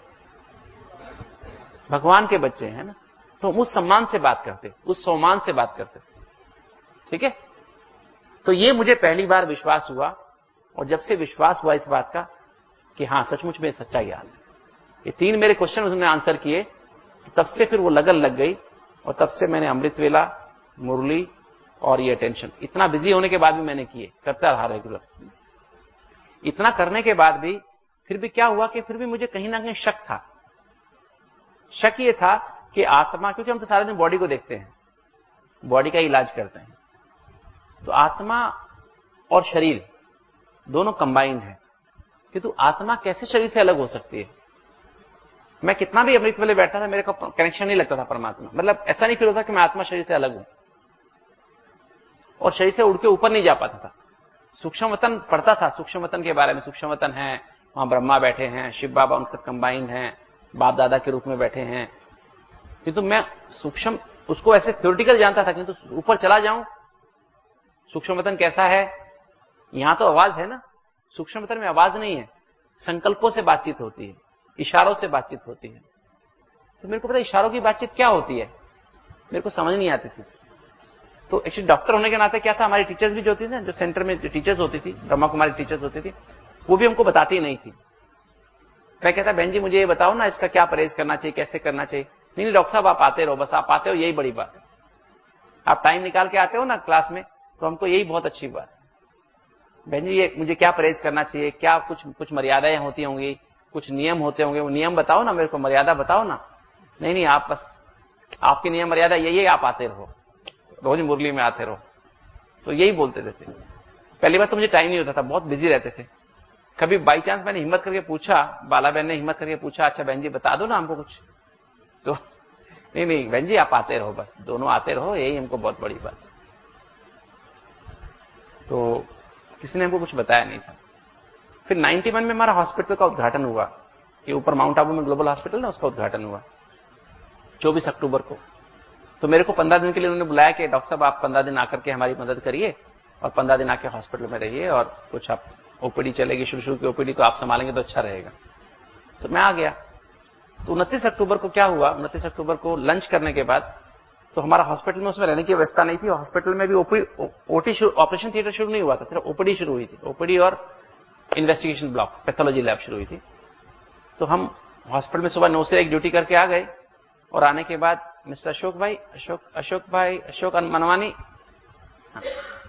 भगवान के बच्चे हैं ना। तो हम उस सम्मान से बात करते, उस सम्मान से बात करते, ठीक है। तो ये मुझे पहली बार विश्वास हुआ, और जब से विश्वास हुआ इस बात का कि हाँ सचमुच में सच्चा ज्ञान है, ये तीन मेरे क्वेश्चन उसने आंसर किए, तो तब से फिर वो लगन लग गई, और तब से मैंने अमृतवेला, मुरली और ये अटेंशन, इतना बिजी होने के बाद भी मैंने किए, करता रहा रेगुलर। इतना करने के बाद भी फिर भी क्या हुआ कि फिर भी मुझे कहीं ना कहीं शक था। शक ये था कि आत्मा, क्योंकि हम तो सारे दिन बॉडी को देखते हैं, बॉडी का इलाज करते हैं, तो आत्मा और शरीर दोनों कंबाइंड है। किंतु आत्मा कैसे शरीर से अलग हो सकती है? मैं कितना भी अमृत वाले बैठता था, मेरे को कनेक्शन नहीं लगता था परमात्मा, मतलब ऐसा नहीं फील होता कि मैं आत्मा शरीर से अलग हूं, और शरीर से उड़ के ऊपर नहीं जा पाता था। सूक्ष्म वतन पढ़ता था, सूक्ष्म वतन के बारे में, सूक्ष्म वतन है, वहां ब्रह्मा बैठे हैं, शिव बाबा उनके साथ कंबाइंड हैं, बाप दादा के रूप में बैठे हैं, किंतु मैं सूक्ष्म उसको ऐसे थ्योरेटिकल जानता था, किंतु ऊपर चला जाऊं, सूक्ष्म वतन कैसा है, यहां तो आवाज है ना, सूक्ष्म वतन में आवाज नहीं है, संकल्पों से बातचीत होती है, इशारों से बातचीत होती है। तो मेरे को पता इशारों की बातचीत क्या होती है, मेरे को समझ नहीं आती थी। तो एक्चुअली डॉक्टर होने के नाते क्या था, हमारी टीचर्स भी जो होती थी ना, जो सेंटर में जो टीचर्स होती थी, ब्रह्मा कुमारी टीचर्स होती थी, वो भी हमको बताती नहीं थी। मैं कहता बहन जी मुझे ये बताओ ना, इसका क्या परहेज करना चाहिए, कैसे करना चाहिए। नहीं नहीं डॉक्टर साहब आप आते रहो, बस आप आते हो यही बड़ी बात है, आप टाइम निकाल के आते हो ना क्लास में, तो हमको यही बहुत अच्छी बात है। बहन जी ये मुझे क्या परहेज करना चाहिए, क्या कुछ कुछ मर्यादाएं होती होंगी, कुछ नियम होते होंगे, वो नियम बताओ ना मेरे को, मर्यादा बताओ ना। नहीं नहीं आप बस, आपकी नियम मर्यादा यही है, आप आते रहो, रोज मुरली में आते रहो। तो यही बोलते रहते। पहली बात तो मुझे टाइम नहीं होता था, बहुत बिजी रहते थे। कभी बाई चांस मैंने हिम्मत करके पूछा, बाला बहन ने हिम्मत करके पूछा, अच्छा बहन जी बता दो ना हमको कुछ, तो नहीं नहीं बहन जी आप आते रहो, बस दोनों आते रहो, यही हमको बहुत बड़ी बात। तो किसी ने हमको कुछ बताया नहीं था। फिर इक्यानवे में हमारा हॉस्पिटल का उद्घाटन हुआ, ये ऊपर माउंट आबू में ग्लोबल हॉस्पिटल ना, उसका उद्घाटन हुआ चौबीस अक्टूबर को। तो मेरे को पंद्रह दिन के लिए उन्होंने बुलाया कि डॉक्टर साहब आप पंद्रह दिन आकर के हमारी मदद करिए, और पंद्रह दिन आके हॉस्पिटल में रहिए, और कुछ आप ओपीडी चलेगी, शुरू शुरू की ओपीडी तो आप संभालेंगे तो अच्छा रहेगा। तो मैं आ गया। तो उनतीस अक्टूबर को क्या हुआ, उनतीस अक्टूबर को लंच करने के बाद, तो हमारा हॉस्पिटल में उसमें रहने की व्यवस्था नहीं थी, हॉस्पिटल में भी ओटी ऑपरेशन थिएटर शुरू नहीं हुआ था, सिर्फ ओपीडी शुरू हुई थी, ओपीडी और इन्वेस्टिगेशन ब्लॉक पैथोलॉजी लैब शुरू हुई थी। तो हम हॉस्पिटल में सुबह नौ से एक ड्यूटी करके आ गए, और आने के बाद मिस्टर अशोक भाई, अशोक अशोक भाई अशोक मनवानी, हाँ,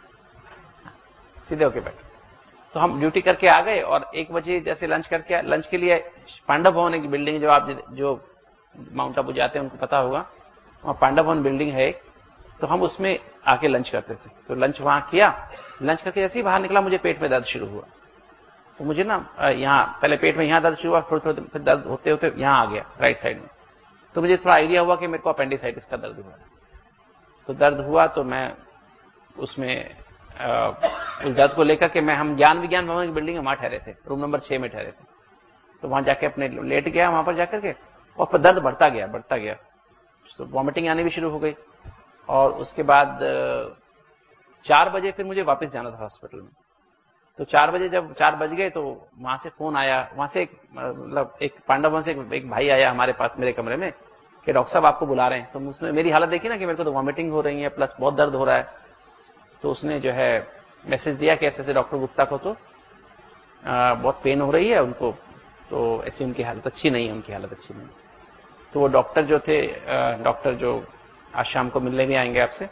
सीधे होके बैठे। तो हम ड्यूटी करके आ गए, और एक बजे जैसे लंच करके, लंच के लिए पांडव भवन एक बिल्डिंग, जो आप जो माउंट आबू जाते हैं उनको पता होगा, वहां पांडव भवन बिल्डिंग है एक, तो हम उसमें आके लंच करते थे। तो लंच वहां किया, लंच करके जैसे ही बाहर निकला मुझे पेट में दर्द शुरू हुआ। तो मुझे ना यहाँ पहले पेट में यहाँ दर्द शुरू हुआ, थोड़े थोड़े फिर दर्द होते होते यहाँ आ गया राइट साइड में। तो मुझे थोड़ा आइडिया हुआ कि मेरे को अपेंडिसाइटिस का दर्द हुआ। तो दर्द हुआ तो मैं उसमें उस दर्द को लेकर के मैं, हम ज्ञान विज्ञान भवन की बिल्डिंग में वहां ठहरे थे, रूम नंबर छह में ठहरे थे। तो वहां जाके अपने लेट गया वहां पर जाकर के, और फिर दर्द बढ़ता गया बढ़ता गया, तो वॉमिटिंग आने भी शुरू हो गई। और उसके बाद चार बजे फिर मुझे वापस जाना था हॉस्पिटल में। तो चार बजे जब चार बज गए तो वहां से फोन आया, वहां से एक मतलब एक पांडव भवन से एक, एक भाई आया हमारे पास मेरे कमरे में कि डॉक्टर साहब आपको बुला रहे हैं। तो उसने मेरी हालत देखी ना कि मेरे को तो वॉमिटिंग हो रही है प्लस बहुत दर्द हो रहा है। तो उसने जो है मैसेज दिया कि ऐसे ऐसे डॉक्टर गुप्ता को तो आ, बहुत पेन हो रही है उनको, तो ऐसी उनकी हालत अच्छी नहीं है, उनकी हालत अच्छी नहीं। तो वो डॉक्टर जो थे, डॉक्टर जो आज शाम को मिलने भी आएंगे आपसे,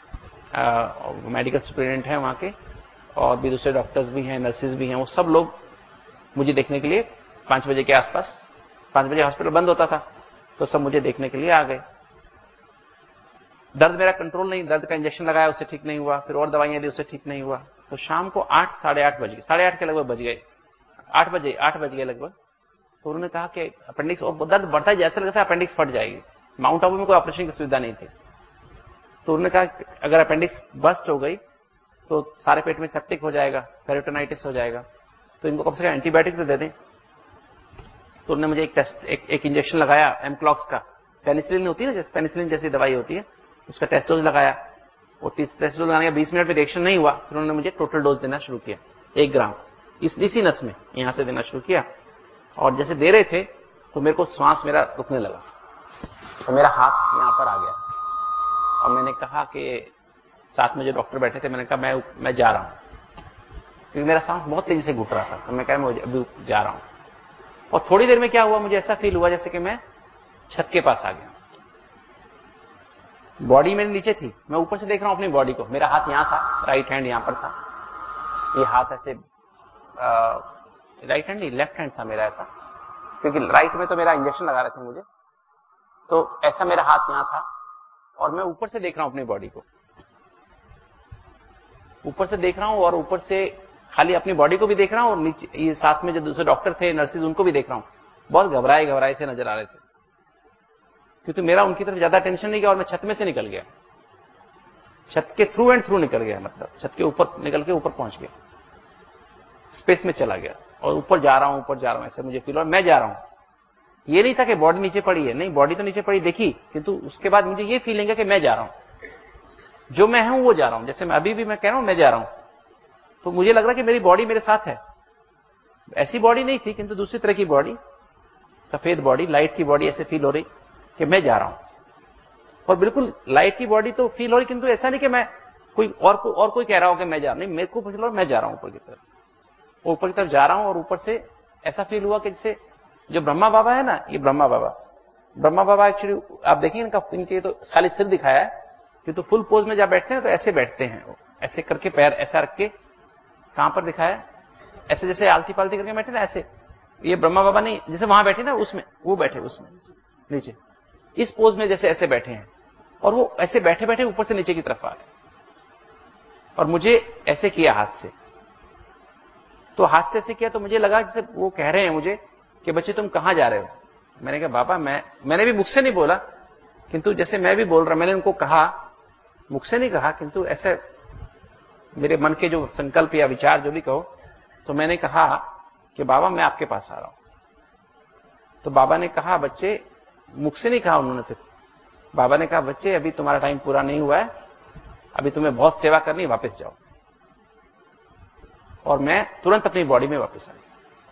मेडिकल सुपरिटेंडेंट हैं वहां के, और भी दूसरे डॉक्टर्स भी हैं, नर्सेज भी हैं, वो सब लोग मुझे देखने के लिए पांच बजे के आसपास, पांच बजे हॉस्पिटल बंद होता था, तो सब मुझे देखने के लिए आ गए। दर्द मेरा कंट्रोल नहीं, दर्द का इंजेक्शन लगाया उससे ठीक नहीं हुआ, फिर और दवाइयां दी उससे ठीक नहीं हुआ। तो शाम को आठ साढ़े आठ बज गए, साढ़े आठ के लगभग बज गए, आठ बजे आठ बज गए लगभग। तो उन्होंने कहा कि अपेंडिक्स, और दर्द बढ़ता ही जैसे लगता है अपेंडिक्स फट जाएगी। माउंट आबू में कोई ऑपरेशन की सुविधा नहीं थी। तो उन्होंने कहा अगर अपेंडिक्स बस्ट हो गई तो सारे पेट में सेप्टिक हो जाएगा, पेरिटोनाइटिस हो जाएगा, तो इनको कम से कम एंटीबायोटिक तो दे दें। तो उन्होंने मुझे एक टेस्ट, एक, एक इंजेक्शन लगाया एमक्लॉक्स का, पेनिसिलिन होती है ना, जैसे पेनिसिलिन जैसी दवाई होती है, उसका टेस्ट डोज लगाया। वो टेस्ट डोज लगाने का बीस मिनट में रिएक्शन नहीं हुआ, फिर उन्होंने मुझे टोटल डोज देना शुरू किया, एक ग्राम इस इसी नस में यहां से देना शुरू किया। और जैसे दे रहे थे तो मेरे को श्वास मेरा रुकने लगा, तो मेरा हाथ यहां पर आ गया, और मैंने कहा कि साथ में जो डॉक्टर बैठे थे, मैंने कहा मैं मैं जा रहा हूं, क्योंकि मेरा सांस बहुत तेजी से घुट रहा था। तो मैं कहा मैं अभी जा रहा हूं। और थोड़ी देर में क्या हुआ, मुझे ऐसा फील हुआ जैसे कि मैं छत के पास आ गया। बॉडी मेरी नीचे थी, मैं ऊपर से देख रहा हूं अपनी बॉडी को, मेरा हाथ यहां था, राइट हैंड यहां पर था, ये हाथ ऐसे, राइट हैंड नहीं लेफ्ट हैंड था मेरा ऐसा, क्योंकि राइट में तो मेरा इंजेक्शन लगा रहे थे मुझे, तो ऐसा मेरा हाथ यहां था, और मैं ऊपर से देख रहा हूं अपनी बॉडी को, ऊपर से देख रहा हूं, और ऊपर से खाली अपनी बॉडी को भी देख रहा हूं और नीचे ये साथ में जो दूसरे डॉक्टर थे, नर्सिस, उनको भी देख रहा हूं। बहुत घबराए घबराए से नजर आ रहे थे, क्योंकि मेरा उनकी तरफ ज्यादा टेंशन नहीं गया और मैं छत में से निकल गया, छत के थ्रू एंड थ्रू निकल गया, मतलब छत के ऊपर निकल के ऊपर पहुंच गया, स्पेस में चला गया और ऊपर जा रहा हूं, ऊपर जा रहा हूं, ऐसे मुझे फील हुआ मैं जा रहा हूं। ये नहीं था कि बॉडी नीचे पड़ी है, नहीं, बॉडी तो नीचे पड़ी देखी, किंतु उसके बाद मुझे ये फीलिंग है कि मैं जा रहा हूं, जो मैं हूं वो जा रहा हूं। जैसे मैं अभी भी मैं कह रहा हूं मैं जा रहा हूं, तो मुझे लग रहा है कि मेरी बॉडी मेरे साथ है। ऐसी बॉडी नहीं थी, किंतु दूसरी तरह की बॉडी, सफेद बॉडी, लाइट की बॉडी, ऐसे फील हो रही कि मैं जा रहा हूं। और बिल्कुल लाइट की बॉडी तो फील हो रही, किंतु ऐसा नहीं कि मैं कोई और को, और कोई कह रहा हूं कि मैं जा रहा हूं, नहीं, मेरे को फील हो रहा मैं जा रहा हूं ऊपर की तरफ, ऊपर की तरफ जा रहा हूं। और ऊपर से ऐसा फील हुआ कि जैसे जो ब्रह्मा बाबा है ना, ये ब्रह्मा बाबा ब्रह्मा बाबा एक्चुअली आप देखिए इनका, इनके तो खाली सिर दिखाया है, कि तो फुल पोज में जब बैठते हैं तो ऐसे बैठते हैं, ऐसे करके पैर ऐसा रख के, कहां पर दिखाया, ऐसे जैसे आलती पालती करके बैठे ना, ऐसे। ये ब्रह्मा बाबा नहीं, जैसे वहां बैठे ना, उसमें वो बैठे, उसमें नीचे इस पोज में जैसे ऐसे बैठे हैं, और वो ऐसे बैठे बैठे ऊपर से नीचे की तरफ आ रहे, और मुझे ऐसे किया हाथ से, तो हाथ से ऐसे किया तो मुझे लगा जैसे वो कह रहे हैं मुझे कि बच्चे तुम कहां जा रहे हो। मैंने कहा बाबा मैं, मैंने भी मुख से नहीं बोला, किंतु जैसे मैं भी बोल रहा, मैंने उनको कहा, मुख से नहीं कहा, किंतु ऐसे मेरे मन के जो संकल्प या विचार जो भी कहो, तो मैंने कहा कि बाबा मैं आपके पास आ रहा हूं। तो बाबा ने कहा बच्चे, मुख से नहीं कहा उन्होंने, फिर बाबा ने कहा बच्चे अभी तुम्हारा टाइम पूरा नहीं हुआ है, अभी तुम्हें बहुत सेवा करनी, वापस जाओ। और मैं तुरंत अपनी बॉडी में वापस आया।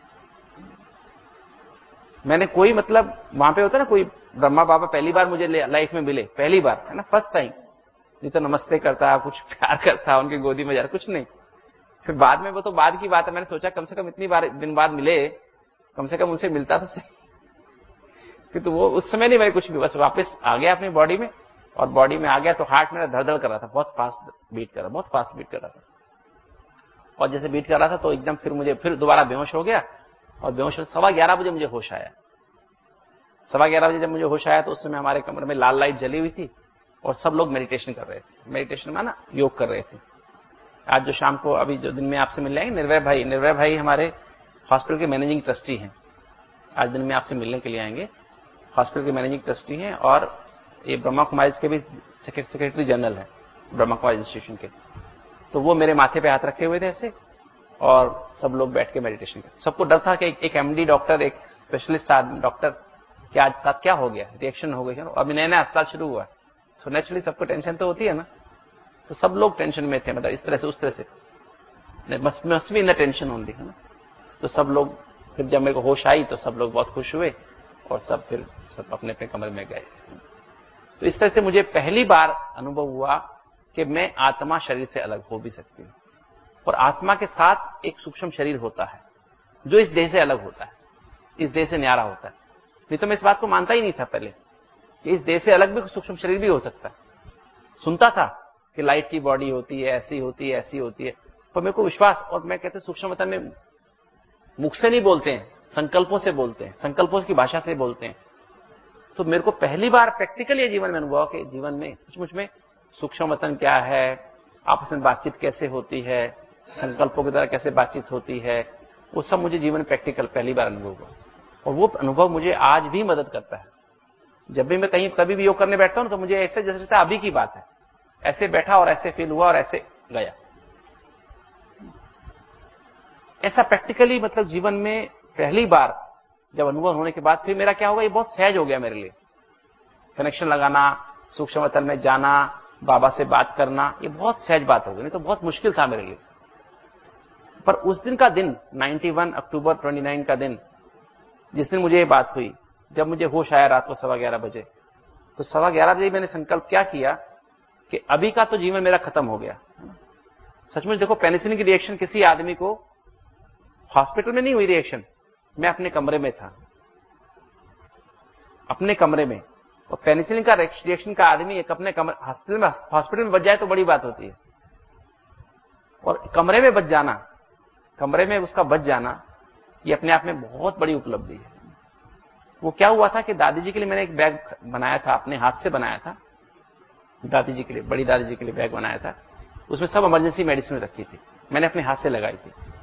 मैंने कोई मतलब वहां पे होता ना, कोई ब्रह्मा बाबा पहली बार मुझे लाइफ में मिले, पहली बार है ना, फर्स्ट टाइम, नहीं तो नमस्ते करता, कुछ प्यार करता, उनकी गोदी में जा, कुछ नहीं। फिर बाद में वो तो बाद की बात है, मैंने सोचा कम से कम इतनी बार दिन बाद मिले, कम से कम उनसे मिलता तो सही, क्योंकि वो उस समय नहीं, मैं कुछ भी, बस वापस आ गया अपनी बॉडी में, और बॉडी में आ गया तो हार्ट मेरा धड़ धड़ कर रहा था, बहुत फास्ट बीट कर रहा, बहुत फास्ट बीट कर रहा था। और जैसे बीट कर रहा था तो एकदम फिर मुझे फिर दोबारा बेहोश हो गया, और बेहोश सवा ग्यारह बजे मुझे होश आया। सवा ग्यारह बजे जब मुझे होश आया तो उस समय हमारे कमरे में लाल लाइट जली हुई थी, और सब लोग मेडिटेशन कर रहे थे, मेडिटेशन में ना योग कर रहे थे। आज जो शाम को अभी जो दिन में आपसे मिल जाएंगे निर्भय भाई, निर्भय भाई हमारे हॉस्पिटल के मैनेजिंग ट्रस्टी हैं, आज दिन में आपसे मिलने के लिए आएंगे, हॉस्पिटल के मैनेजिंग ट्रस्टी हैं, और ये ब्रह्मा कुमारीज के भी सेक्रेटरी जनरल है, ब्रह्मा कुमारी इंस्टीट्यूशन के। तो वो मेरे माथे पे हाथ रखे हुए थे ऐसे, और सब लोग बैठ के मेडिटेशन करते। सबको डर था कि एक एमडी डॉक्टर, एक स्पेशलिस्ट डॉक्टर, क्या आज साथ क्या हो गया, रिएक्शन हो गई है, अभी नया नया अस्पताल शुरू हुआ, तो नेचुरली सबको टेंशन तो होती है ना। तो सब लोग टेंशन में थे, मतलब इस तरह से उस तरह से, must must be in the tension only, है ना। तो सब लोग, फिर जब मेरे को होश आई तो सब लोग बहुत खुश हुए, और सब फिर सब अपने अपने कमरे में गए। तो इस तरह से मुझे पहली बार अनुभव हुआ कि मैं आत्मा शरीर से अलग हो भी सकती हूं, और आत्मा के साथ एक सूक्ष्म शरीर होता है जो इस देह से अलग होता है, इस देह से न्यारा होता है। नहीं तो मैं इस बात को मानता ही नहीं था पहले कि इस देह से अलग भी सूक्ष्म शरीर भी हो सकता है। सुनता था कि लाइट की बॉडी होती है, ऐसी होती है, ऐसी होती है, पर मेरे को विश्वास, और मैं कहते सूक्ष्मता में मुख से नहीं बोलते हैं, संकल्पों से बोलते हैं, संकल्पों की भाषा से बोलते हैं। तो मेरे को पहली बार प्रैक्टिकल ये जीवन में अनुभव कि जीवन में सचमुच में सूक्ष्म वतन क्या है, आपस में बातचीत कैसे होती है, संकल्पों की तरह कैसे बातचीत होती है, वो सब मुझे जीवन में प्रैक्टिकल पहली बार अनुभव हुआ। और वो अनुभव मुझे आज भी मदद करता है। जब भी मैं कहीं कभी भी योग करने बैठता हूं तो मुझे ऐसे जैसे अभी की बात है, ऐसे बैठा और ऐसे फील हुआ और ऐसे गया। ऐसा प्रैक्टिकली मतलब जीवन में पहली बार जब अनुभव होने के बाद फिर मेरा क्या होगा, ये बहुत सहज हो गया मेरे लिए। कनेक्शन लगाना, सूक्ष्म वतन में जाना, बाबा से बात करना, ये बहुत सहज बात हो गई, नहीं तो बहुत मुश्किल था मेरे लिए। पर उस दिन का दिन इक्यानवे अक्टूबर उनतीस का दिन, जिस दिन मुझे ये बात हुई, जब मुझे होश आया रात को सवा ग्यारह बजे, तो सवा ग्यारह बजे मैंने संकल्प क्या किया कि अभी का तो जीवन मेरा खत्म हो गया। सचमुच देखो, पेनिसिलिन की रिएक्शन किसी आदमी को हॉस्पिटल में नहीं हुई, रिएक्शन मैं अपने कमरे में था, अपने कमरे में। और पेनिसिलिन का रिएक्शन का आदमी एक अपने कमरे, हॉस्पिटल में हॉस्पिटल में बच जाए तो बड़ी बात होती है, और कमरे में बच जाना, कमरे में उसका बच जाना, ये अपने आप में बहुत बड़ी उपलब्धि है। वो क्या हुआ था कि दादी जी के लिए मैंने एक बैग बनाया था, अपने हाथ से बनाया था, दादी जी के लिए, बड़ी दादी जी के लिए बैग बनाया था। उसमें सब इमरजेंसी मेडिसिन रखी थी, मैंने अपने हाथ से लगाई थी।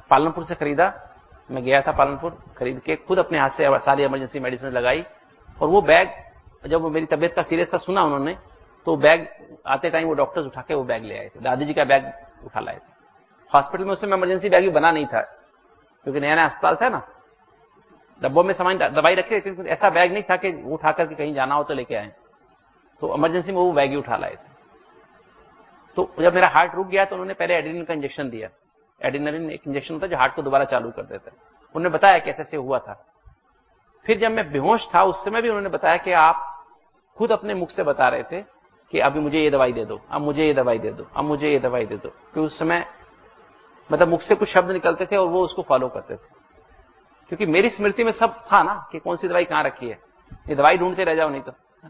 पालनपुर से खरीदा, मैं गया था पालनपुर, खरीद के खुद अपने हाथ से सारी इमरजेंसी मेडिसिन लगाई। और वो बैग जब वो मेरी तबीयत का सीरियस का सुना उन्होंने, तो बैग आते टाइम वो डॉक्टर्स उठा के वो बैग ले आए थे, दादी जी का बैग उठा लाए थे। हॉस्पिटल में उस समय इमरजेंसी बैग भी बना नहीं था, क्योंकि नया नया अस्पताल था ना, डब्बों में सामान दवाई रखे, लेकिन ऐसा बैग नहीं था कि वो उठा करके कहीं जाना हो तो लेके आए। तो इमरजेंसी में वो बैग ही उठा लाए थे। तो जब मेरा हार्ट रुक गया तो उन्होंने पहले एड्रेनलिन का इंजेक्शन दिया। एड्रेनलिन एक इंजेक्शन होता है जो हार्ट को दोबारा चालू कर देता है। उन्होंने बताया कैसे ऐसे हुआ था। फिर जब मैं बेहोश था उस समय भी उन्होंने बताया कि आप खुद अपने मुख से बता रहे थे कि अभी मुझे ये दवाई दे दो, अब मुझे ये दवाई दे दो, अब मुझे ये दवाई दे दो। कि उस समय मतलब मुख से कुछ शब्द निकलते थे और वो उसको फॉलो करते थे, क्योंकि मेरी स्मृति में सब था ना कि कौन सी दवाई कहां रखी है, ये दवाई ढूंढते रह जाओ नहीं तो।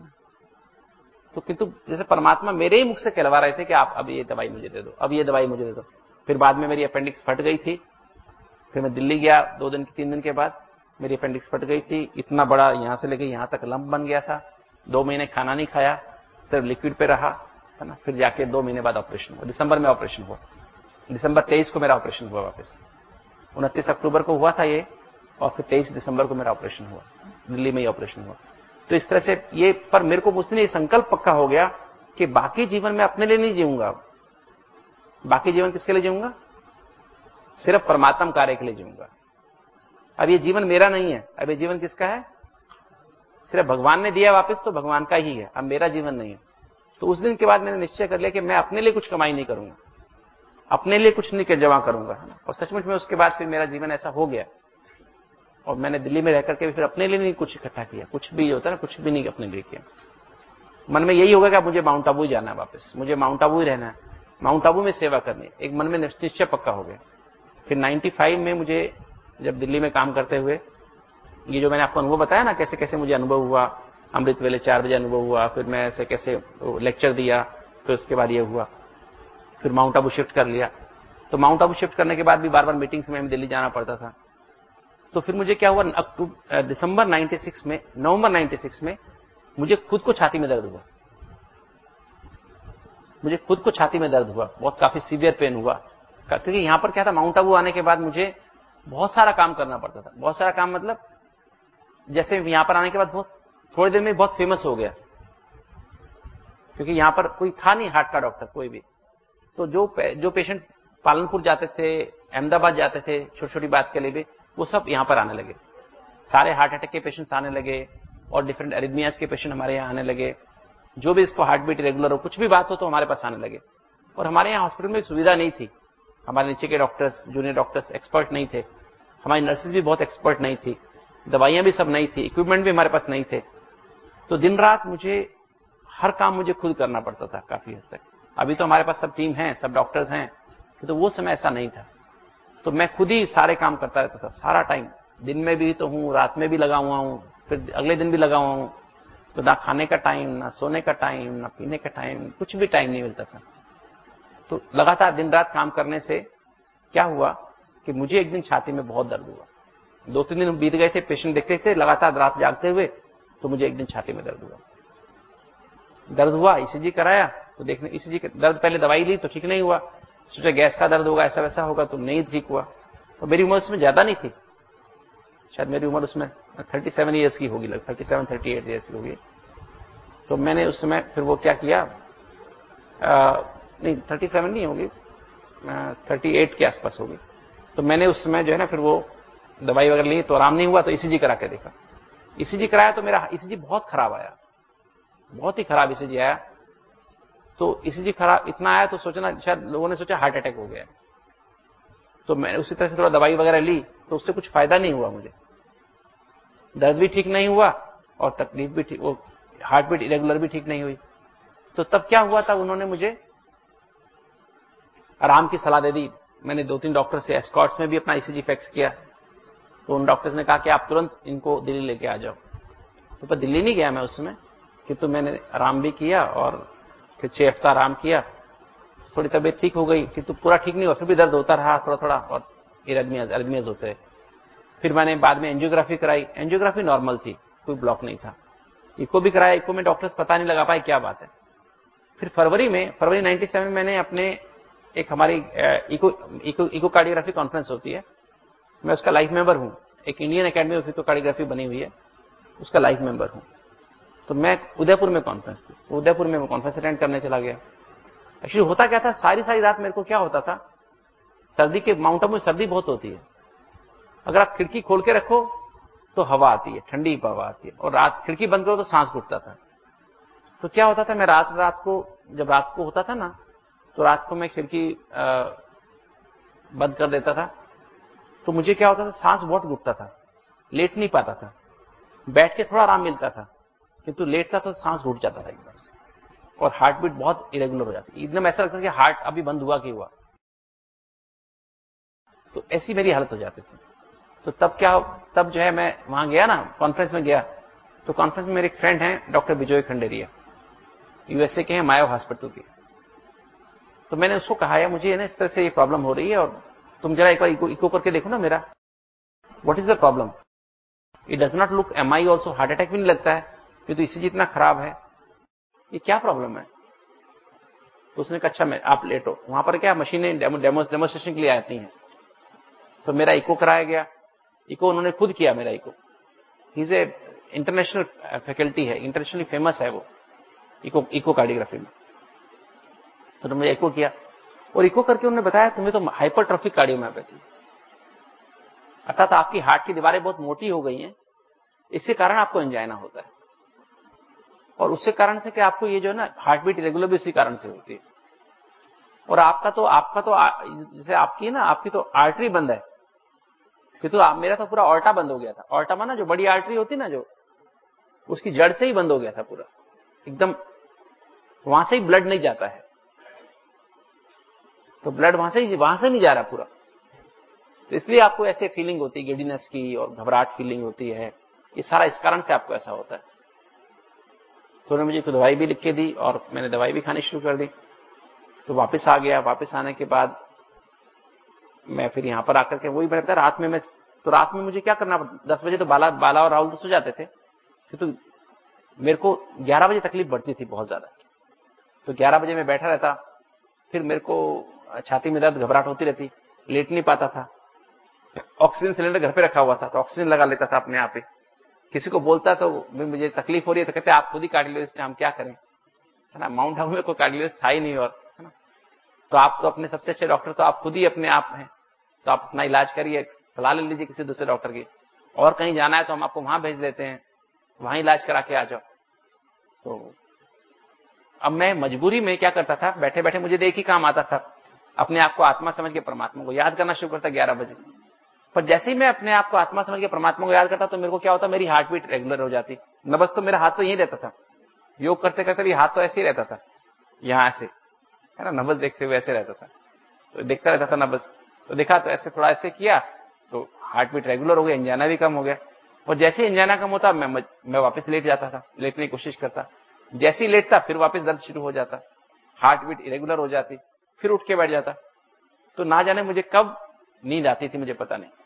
तो किंतु जैसे परमात्मा मेरे ही मुख से कहलवा रहे थे कि आप अब ये दवाई मुझे दे दो, अब ये दवाई मुझे दे दो। फिर बाद में मेरी अपेंडिक्स फट गई थी। फिर मैं दिल्ली गया, दो दिन तीन दिन के बाद मेरी अपेंडिक्स फट गई थी, इतना बड़ा यहां से लेके यहां तक लंप बन गया था। दो महीने खाना नहीं खाया, सिर्फ लिक्विड पे रहा, है ना। फिर जाके दो महीने बाद ऑपरेशन हुआ, दिसंबर में ऑपरेशन हुआ। दिसंबर तेईस को मेरा ऑपरेशन हुआ वापस। उनतीस अक्टूबर को हुआ था ये, और फिर तेईस दिसंबर को मेरा ऑपरेशन हुआ, दिल्ली में ही ऑपरेशन हुआ। तो इस तरह से ये, पर मेरे को मुझसे ये संकल्प पक्का हो गया कि बाकी जीवन में अपने लिए नहीं जीऊंगा। बाकी जीवन किसके लिए जीऊंगा? सिर्फ परमात्मा कार्य के लिए जीऊंगा। अब ये जीवन मेरा नहीं है, अब ये जीवन किसका है? सिर्फ भगवान ने दिया वापस, तो भगवान का ही है, अब मेरा जीवन नहीं है। तो उस दिन के बाद मैंने निश्चय कर लिया कि मैं अपने लिए कुछ कमाई नहीं करूंगा, अपने लिए कुछ नहीं जमा करूंगा। और सचमुच में उसके बाद फिर मेरा जीवन ऐसा हो गया। और मैंने दिल्ली में रहकर के फिर अपने लिए नहीं कुछ इकट्ठा किया, कुछ भी होता है ना, कुछ भी नहीं अपने लिए किया। मन में यही होगा कि मुझे माउंट आबू ही जाना है वापस, मुझे माउंट आबू ही रहना है, माउंट आबू में सेवा करनी है, एक मन में निश्चय पक्का हो गया। फिर पचानवे में मुझे जब दिल्ली में काम करते हुए ये जो मैंने आपको अनुभव बताया ना, कैसे कैसे मुझे अनुभव हुआ, अमृत वेले चार बजे अनुभव हुआ, फिर मैं ऐसे कैसे लेक्चर दिया, फिर उसके बाद ये हुआ, फिर माउंट आबू शिफ्ट कर लिया। तो माउंट आबू शिफ्ट करने के बाद भी बार बार मीटिंग्स में दिल्ली जाना पड़ता था। तो फिर मुझे क्या हुआ, अक्टूबर दिसंबर छियानवे में, नवंबर छियानवे में मुझे खुद को छाती में दर्द हुआ। मुझे खुद को छाती में दर्द हुआ, बहुत काफी सीवियर पेन हुआ। क्योंकि यहां पर क्या था, माउंट आबू आने के बाद मुझे बहुत सारा काम करना पड़ता था। बहुत सारा काम मतलब जैसे यहां पर आने के बाद बहुत थोड़ी देर में बहुत फेमस हो गया, क्योंकि यहां पर कोई था नहीं हार्ट का डॉक्टर कोई भी। तो जो जो पेशेंट पालनपुर जाते थे, अहमदाबाद जाते थे छोटी छोटी बात के लिए भी, वो सब यहां पर आने लगे। सारे हार्ट अटैक के पेशेंट्स आने लगे और डिफरेंट एरिथमियाज के पेशेंट हमारे यहाँ आने लगे। जो भी इसको हार्ट बीट रेगुलर हो, कुछ भी बात हो तो हमारे पास आने लगे। और हमारे यहाँ हॉस्पिटल में सुविधा नहीं थी, हमारे नीचे के डॉक्टर्स, जूनियर डॉक्टर्स एक्सपर्ट नहीं थे, हमारी नर्सेज भी बहुत एक्सपर्ट नहीं थी, दवाइयां भी सब नहीं थी, इक्विपमेंट भी हमारे पास नहीं थे। तो दिन रात मुझे हर काम मुझे खुद करना पड़ता था काफी हद तक। अभी तो हमारे पास सब टीम है, सब डॉक्टर्स हैं, तो वो समय ऐसा नहीं था। तो मैं खुद ही सारे काम करता रहता था सारा टाइम, दिन में भी तो हूं, रात में भी लगा हुआ हूं, फिर अगले दिन भी लगा हुआ हूं। तो ना खाने का टाइम, ना सोने का टाइम, ना पीने का टाइम, कुछ भी टाइम नहीं मिलता था। तो लगातार दिन रात काम करने से क्या हुआ कि मुझे एक दिन छाती में बहुत दर्द हुआ। दो तीन दिन बीत गए थे, पेशेंट देखते थे लगातार रात जागते हुए, तो मुझे एक दिन छाती में दर्द हुआ। दर्द हुआ, ईसीजी कराया तो देखने, ईसीजी दर्द पहले दवाई ली तो ठीक नहीं हुआ, सोचा गैस का दर्द होगा, ऐसा वैसा होगा, तो नहीं ठीक हुआ। तो मेरी उम्र उसमें ज्यादा नहीं थी, शायद मेरी उम्र उसमें सैंतीस इयर्स की होगी, लग सैंतीस अड़तीस इयर्स की होगी। तो मैंने उस समय फिर वो क्या किया, आ, नहीं सैंतीस नहीं होगी, अड़तीस के आसपास होगी। तो मैंने उस समय जो है ना फिर वो दवाई वगैरह ली, तो आराम नहीं हुआ, तो ईसीजी करा के देखा। ईसीजी कराया तो मेरा ईसीजी बहुत खराब आया, बहुत ही खराब ईसीजी आया। तो ईसीजी खराब इतना आया तो सोचना, शायद लोगों ने सोचा हार्ट अटैक हो गया। तो मैंने उसी तरह से थोड़ा दवाई वगैरह ली, तो उससे कुछ फायदा नहीं हुआ मुझे, दर्द भी ठीक नहीं हुआ और तकलीफ भी ठीक, वो हार्ट बीट इरेगुलर भी ठीक नहीं हुई। तो तब क्या हुआ था, उन्होंने मुझे आराम की सलाह दे दी। मैंने दो तीन डॉक्टर से एस्कॉर्ट्स में भी अपना ईसीजी फिक्स किया, तो उन डॉक्टर्स ने कहा कि आप तुरंत इनको दिल्ली लेके आ जाओ। तो पर दिल्ली नहीं गया मैं उस समय, कि तो मैंने आराम भी किया और फिर छह हफ्ता आराम किया, थोड़ी तबीयत ठीक हो गई, किंतु पूरा ठीक नहीं हुआ, फिर भी दर्द होता रहा थोड़ा थोड़ा, और एरिथमियाज एरिथमियाज होते हैं। फिर मैंने बाद में एंजियोग्राफी कराई, एंजियोग्राफी नॉर्मल थी, कोई ब्लॉक नहीं था। इको भी कराया, इको में डॉक्टर्स पता नहीं लगा पाए क्या बात है। फिर फरवरी में, फरवरी सत्तानवे में मैंने अपने एक हमारी इको इको इकोकार्डियोग्राफी कॉन्फ्रेंस होती है, मैं उसका लाइफ मेंबर हूं। एक इंडियन एकेडमी ऑफ इकोकार्डियोग्राफी बनी हुई है, उसका लाइफ मेंबर हूं। तो मैं उदयपुर में कॉन्फ्रेंस थी, उदयपुर में मैं कॉन्फ्रेंस अटेंड करने चला गया। एक्चुअली होता क्या था, सारी सारी रात मेरे को क्या होता था, सर्दी के माउंट आबू में सर्दी बहुत होती है, अगर आप खिड़की खोल के रखो तो हवा आती है, ठंडी हवा आती है, और रात खिड़की बंद करो तो सांस घुटता था। तो क्या होता था, मैं रात रात को जब रात को होता था ना, तो रात को मैं खिड़की बंद कर देता था, तो मुझे क्या होता था, सांस बहुत घुटता था, लेट नहीं पाता था। बैठ के थोड़ा आराम मिलता था, किंतु लेटता तो सांस घुट जाता था एकदम से, और हार्ट बीट बहुत इरेगुलर हो जाती, एकदम ऐसा लगता था कि हार्ट अभी बंद हुआ कि हुआ। तो ऐसी मेरी हालत हो जाती थी। तो तब क्या, तब जो है मैं वहां गया ना, कॉन्फ्रेंस में गया, तो कॉन्फ्रेंस में मेरे एक फ्रेंड हैं डॉक्टर विजय खंडेरिया, यूएसए के हैं, मायो हॉस्पिटल के। तो मैंने उसको कहा, यार मुझे ना इस तरह से ये प्रॉब्लम हो रही है, और तुम जरा एक बार इको, इको करके देखो ना मेरा, what is the problem. It does not look, am I also, heart attack भी नहीं लगता है, ये तो इसी इतना खराब है, ये क्या प्रॉब्लम है। तो उसने कहा, अच्छा मैं आप लेटो। वहां पर क्या मशीनें डेमो डेमोस्ट्रेशन के लिए आती हैं। तो मेरा इको कराया गया, इको उन्होंने खुद किया मेरा echo. He is a international faculty है, इंटरनेशनली फेमस है वो इको इको कार्डियोग्राफी में। तो उन्होंने इको किया, और इको करके उन्होंने बताया, तुम्हें तो हाइपरट्रॉफिक कार्डियोमायोपैथी, अर्थात आपकी हार्ट की दीवारें बहुत मोटी हो गई हैं, इसके कारण आपको एंजाइना होता है, और उसके कारण से कि आपको ये जो है ना हार्ट बीट इरेगुलर भी उसी कारण से होती है। और आपका तो आपका तो जैसे आपकी ना, आपकी तो आर्टरी बंद है, किंतु आप, मेरा तो पूरा ऑर्टा बंद हो गया था। ऑर्टा माना जो बड़ी आर्टरी होती ना, जो उसकी जड़ से ही बंद हो गया था पूरा एकदम, वहां से ही ब्लड नहीं जाता है, तो ब्लड वहां से ही वहां से नहीं जा रहा पूरा। तो इसलिए आपको ऐसे फीलिंग होती है गिडीनेस की, और घबराहट फीलिंग होती है, ये सारा इस कारण से आपको ऐसा होता है। तो उन्होंने मुझे कुछ दवाई भी लिख के दी, और मैंने दवाई भी खानी शुरू कर दी। तो वापस आ गया, वापस आने के बाद मैं फिर यहां पर आकर के वही मैंने बताया, रात में मैं, तो रात में मुझे क्या करना, दस बजे तो बाला बाला और राहुल तो सो जाते थे, तो मेरे को ग्यारह बजे तकलीफ बढ़ती थी बहुत ज्यादा। तो ग्यारह बजे मैं बैठा रहता, फिर मेरे को छाती में दर्द, घबराहट होती रहती, लेट नहीं पाता था। ऑक्सीजन सिलेंडर घर पे रखा हुआ था, तो ऑक्सीजन लगा लेता था अपने आप ही। किसी को बोलता तो मुझे तकलीफ हो रही है, तो कहते आप खुद ही कार्डियोलॉजिस्ट हैं, हम क्या करें, है ना। माउंट आबू में कोई कार्डियोलॉजिस्ट था ही नहीं, और है ना, तो आप तो अपने सबसे अच्छे डॉक्टर तो आप खुद ही अपने आप हैं, तो आप अपना इलाज करिए, सलाह ले लीजिए किसी दूसरे डॉक्टर की, और कहीं जाना है तो हम आपको वहां भेज देते हैं, वहां इलाज करा के आ जाओ। तो अब मैं मजबूरी में क्या करता था, बैठे बैठे मुझे एक ही काम आता था, अपने आप को आत्मा समझ के परमात्मा को याद करना शुरू करता ग्यारह बजे। पर जैसे ही मैं अपने आप को आत्मा समझ के परमात्मा को याद करता, तो मेरे को क्या होता, मेरी हार्ट बीट रेगुलर हो जाती। नबस तो मेरा हाथ तो यही रहता था, योग करते करते भी हाथ तो ऐसे ही रहता था, यहां से, है ना, नबस देखते हुए ऐसे रहता था, तो देखता रहता था नबस। तो देखा तो ऐसे थोड़ा ऐसे किया, तो हार्ट बीट रेगुलर हो गया, एंजाइना भी कम हो गया। और जैसे ही एंजाइना कम होता, मैं मैं वापस लेट जाता था, लेटने की कोशिश करता, जैसे ही लेटता फिर वापस दर्द शुरू हो जाता, हार्ट बीट इरेगुलर हो जाती, फिर उठ के बैठ जाता। तो ना जाने मुझे कब नींद आती थी, मुझे पता नहीं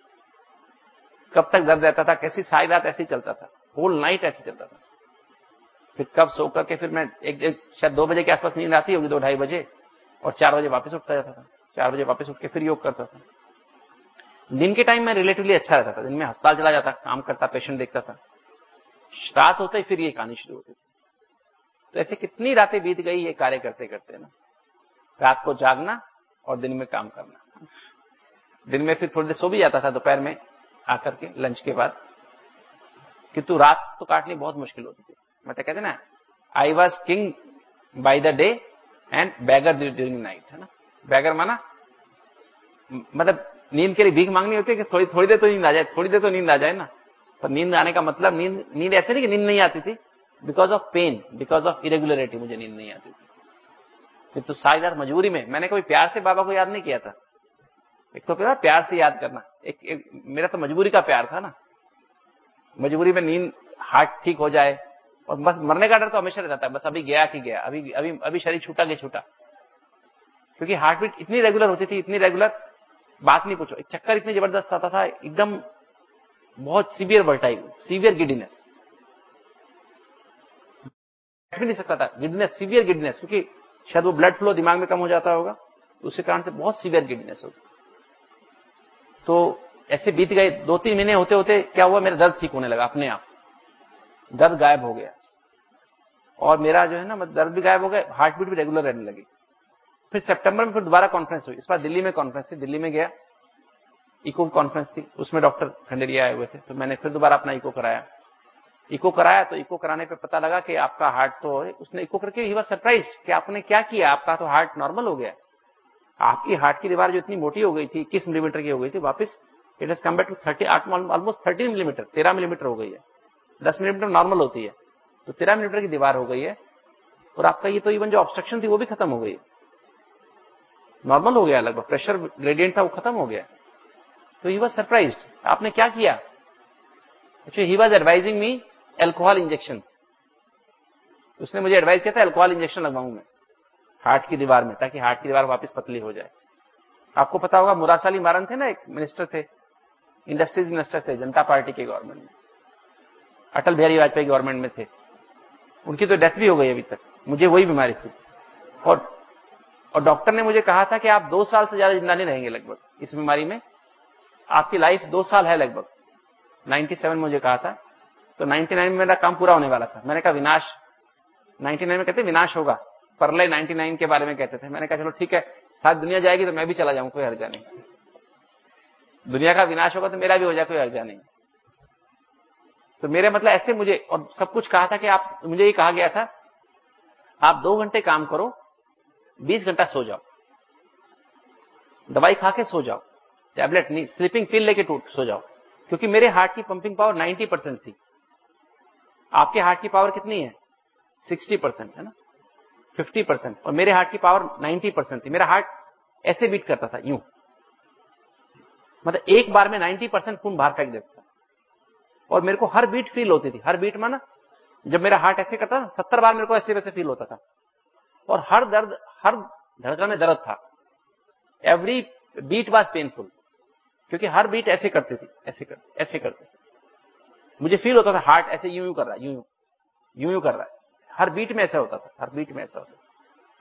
कब तक दर्द रहता था, कैसी सारी रात ऐसे ही चलता था, होल नाइट ऐसे चलता था। फिर कब सो करके फिर मैं एक, एक शायद दो बजे के आसपास नींद आती होगी, दो ढाई बजे, और चार बजे वापस उठता जाता था, चार बजे वापस उठ के फिर योग करता था। दिन के टाइम में रिलेटिवली अच्छा रहता था, दिन में अस्पताल चला जाता, काम करता, पेशेंट देखता था। रात होते ही फिर ये कहानी शुरू होती थी। तो ऐसे कितनी रातें बीत गई ये कार्य करते करते ना, रात को जागना और दिन में काम करना। दिन में फिर थोड़ी देर सो भी जाता था दोपहर में आकर के लंच के बाद, किंतु रात तो काटनी बहुत मुश्किल होती थी। मतलब कहते ना, I was king by the day and beggar during night, है ना। बैगर माना मतलब नींद के लिए भीख मांगनी होती है कि थोड़ी थोड़ी देर तो नींद आ जाए, थोड़ी देर तो नींद आ जाए ना। पर नींद आने का मतलब, नींद नींद ऐसे नहीं कि नींद नहीं आती थी, because of pain, because of irregularity मुझे नींद नहीं आती थी। तो सारी रात मजबूरी में, मैंने कोई प्यार से बाबा को याद नहीं किया था। एक तो प्यार प्यार से याद करना, एक, एक मेरा तो मजबूरी का प्यार था ना। मजबूरी में नींद, हार्ट ठीक हो जाए, और बस मरने का डर तो हमेशा रहता है, बस अभी गया कि गया, अभी अभी अभी शरीर छूटा कि छूटा। क्योंकि हार्ट बीट इतनी रेगुलर होती थी, इतनी रेगुलर, बात नहीं पूछो। एक चक्कर इतनी जबरदस्त आता था, एकदम बहुत सीवियर वर्टाइल, सीवियर गिडीनेस, बैठ भी नहीं सकता था, गिडनेस, सीवियर गिडनेस, क्योंकि शायद वो ब्लड फ्लो दिमाग में कम हो जाता होगा, उसके कारण से बहुत सीवियर गिडनेस होती। तो ऐसे बीत गए दो तीन महीने, होते होते क्या हुआ, मेरा दर्द ठीक होने लगा अपने आप, दर्द गायब हो गया और मेरा जो है ना दर्द भी गायब हो गया, हार्ट बीट भी रेगुलर रहने लगी। फिर सितंबर में फिर दोबारा कॉन्फ्रेंस हुई, इस बार दिल्ली में कॉन्फ्रेंस थी, दिल्ली में गया, इको कॉन्फ्रेंस थी, उसमें डॉक्टर खंडेरिया आए हुए थे। तो मैंने फिर दोबारा अपना इको कराया, इको कराया तो इको कराने पे पता लगा कि आपका हार्ट तो, उसने इको करके ही वाज सरप्राइज्ड कि आपने क्या किया, आपका तो हार्ट नॉर्मल हो गया, आपकी हार्ट की दीवार जो इतनी मोटी हो गई थी, इक्कीस मिलीमीटर की हो गई थी, वापस it has come back to thirty almost thirteen millimetre, तेरह मिलीमीटर हो गई है। दस मिलीमीटर नॉर्मल होती है, तो तेरह मिलीमीटर की दीवार हो गई है और आपका ये तो इवन जो ऑब्स्ट्रक्शन थी वो भी खत्म हो गई, नॉर्मल हो गया, लगभग प्रेशर ग्रेडियंट था वो खत्म हो गया। तो ही वाज सरप्राइज्ड, आपने क्या किया? Actually he was advising me alcohol injections, उसने मुझे एडवाइस किया था अल्कोहल इंजेक्शन लगवाऊं मैं हार्ट की दीवार में, ताकि हार्ट की दीवार वापस पतली हो जाए। आपको पता होगा मुरासाली मारन थे ना, एक मिनिस्टर थे, इंडस्ट्रीज मिनिस्टर थे जनता पार्टी के गवर्नमेंट में, अटल बिहारी वाजपेयी गवर्नमेंट में थे, उनकी तो डेथ भी हो गई अभी तक, मुझे वही बीमारी थी। और और डॉक्टर ने मुझे कहा था कि आप दो साल से ज्यादा जिंदा नहीं रहेंगे लगभग इस बीमारी में, आपकी लाइफ दो साल है लगभग, सत्तानवे में मुझे कहा था। तो निन्यानवे में मेरा काम पूरा होने वाला था। मैंने कहा विनाश, निन्यानवे में कहते विनाश होगा, परलय निन्यानवे के बारे में कहते थे। मैंने कहा चलो ठीक है, साथ दुनिया जाएगी तो मैं भी चला जाऊं, कोई हर्जा नहीं, दुनिया का विनाश होगा तो मेरा भी हो जाए, कोई हर्जा नहीं। तो मेरे मतलब ऐसे मुझे, और सब कुछ कहा था कि आप, मुझे ये कहा गया था आप दो घंटे काम करो, बीस घंटा सो जाओ, दवाई खा के सो जाओ, टैबलेट नहीं, स्लीपिंग पिल लेके टूट सो जाओ, क्योंकि मेरे हार्ट की पंपिंग पावर नब्बे परसेंट थी। आपके हार्ट की पावर कितनी है? साठ परसेंट है ना, पचास परसेंट, और मेरे हार्ट की पावर नब्बे परसेंट थी। मेरा हार्ट ऐसे बीट करता था, यूं, मतलब एक बार में नब्बे परसेंट खून बाहर फेंक देता था, और मेरे को हर बीट फील होती थी। हर बीट में ना, जब मेरा हार्ट ऐसे करता था, सत्तर बार मेरे को ऐसे वैसे फील होता था, और हर दर्द, हर धड़कन में दर्द था, एवरी बीट वाज पेनफुल, क्योंकि हर बीट ऐसे करती थी, ऐसे करते ऐसे करते थे। मुझे फील होता था हार्ट ऐसे यूं यूं कर रहा है, यूं यूं यूं यूं कर रहा है, हर बीट में ऐसा होता था, हर बीट में ऐसा होता था।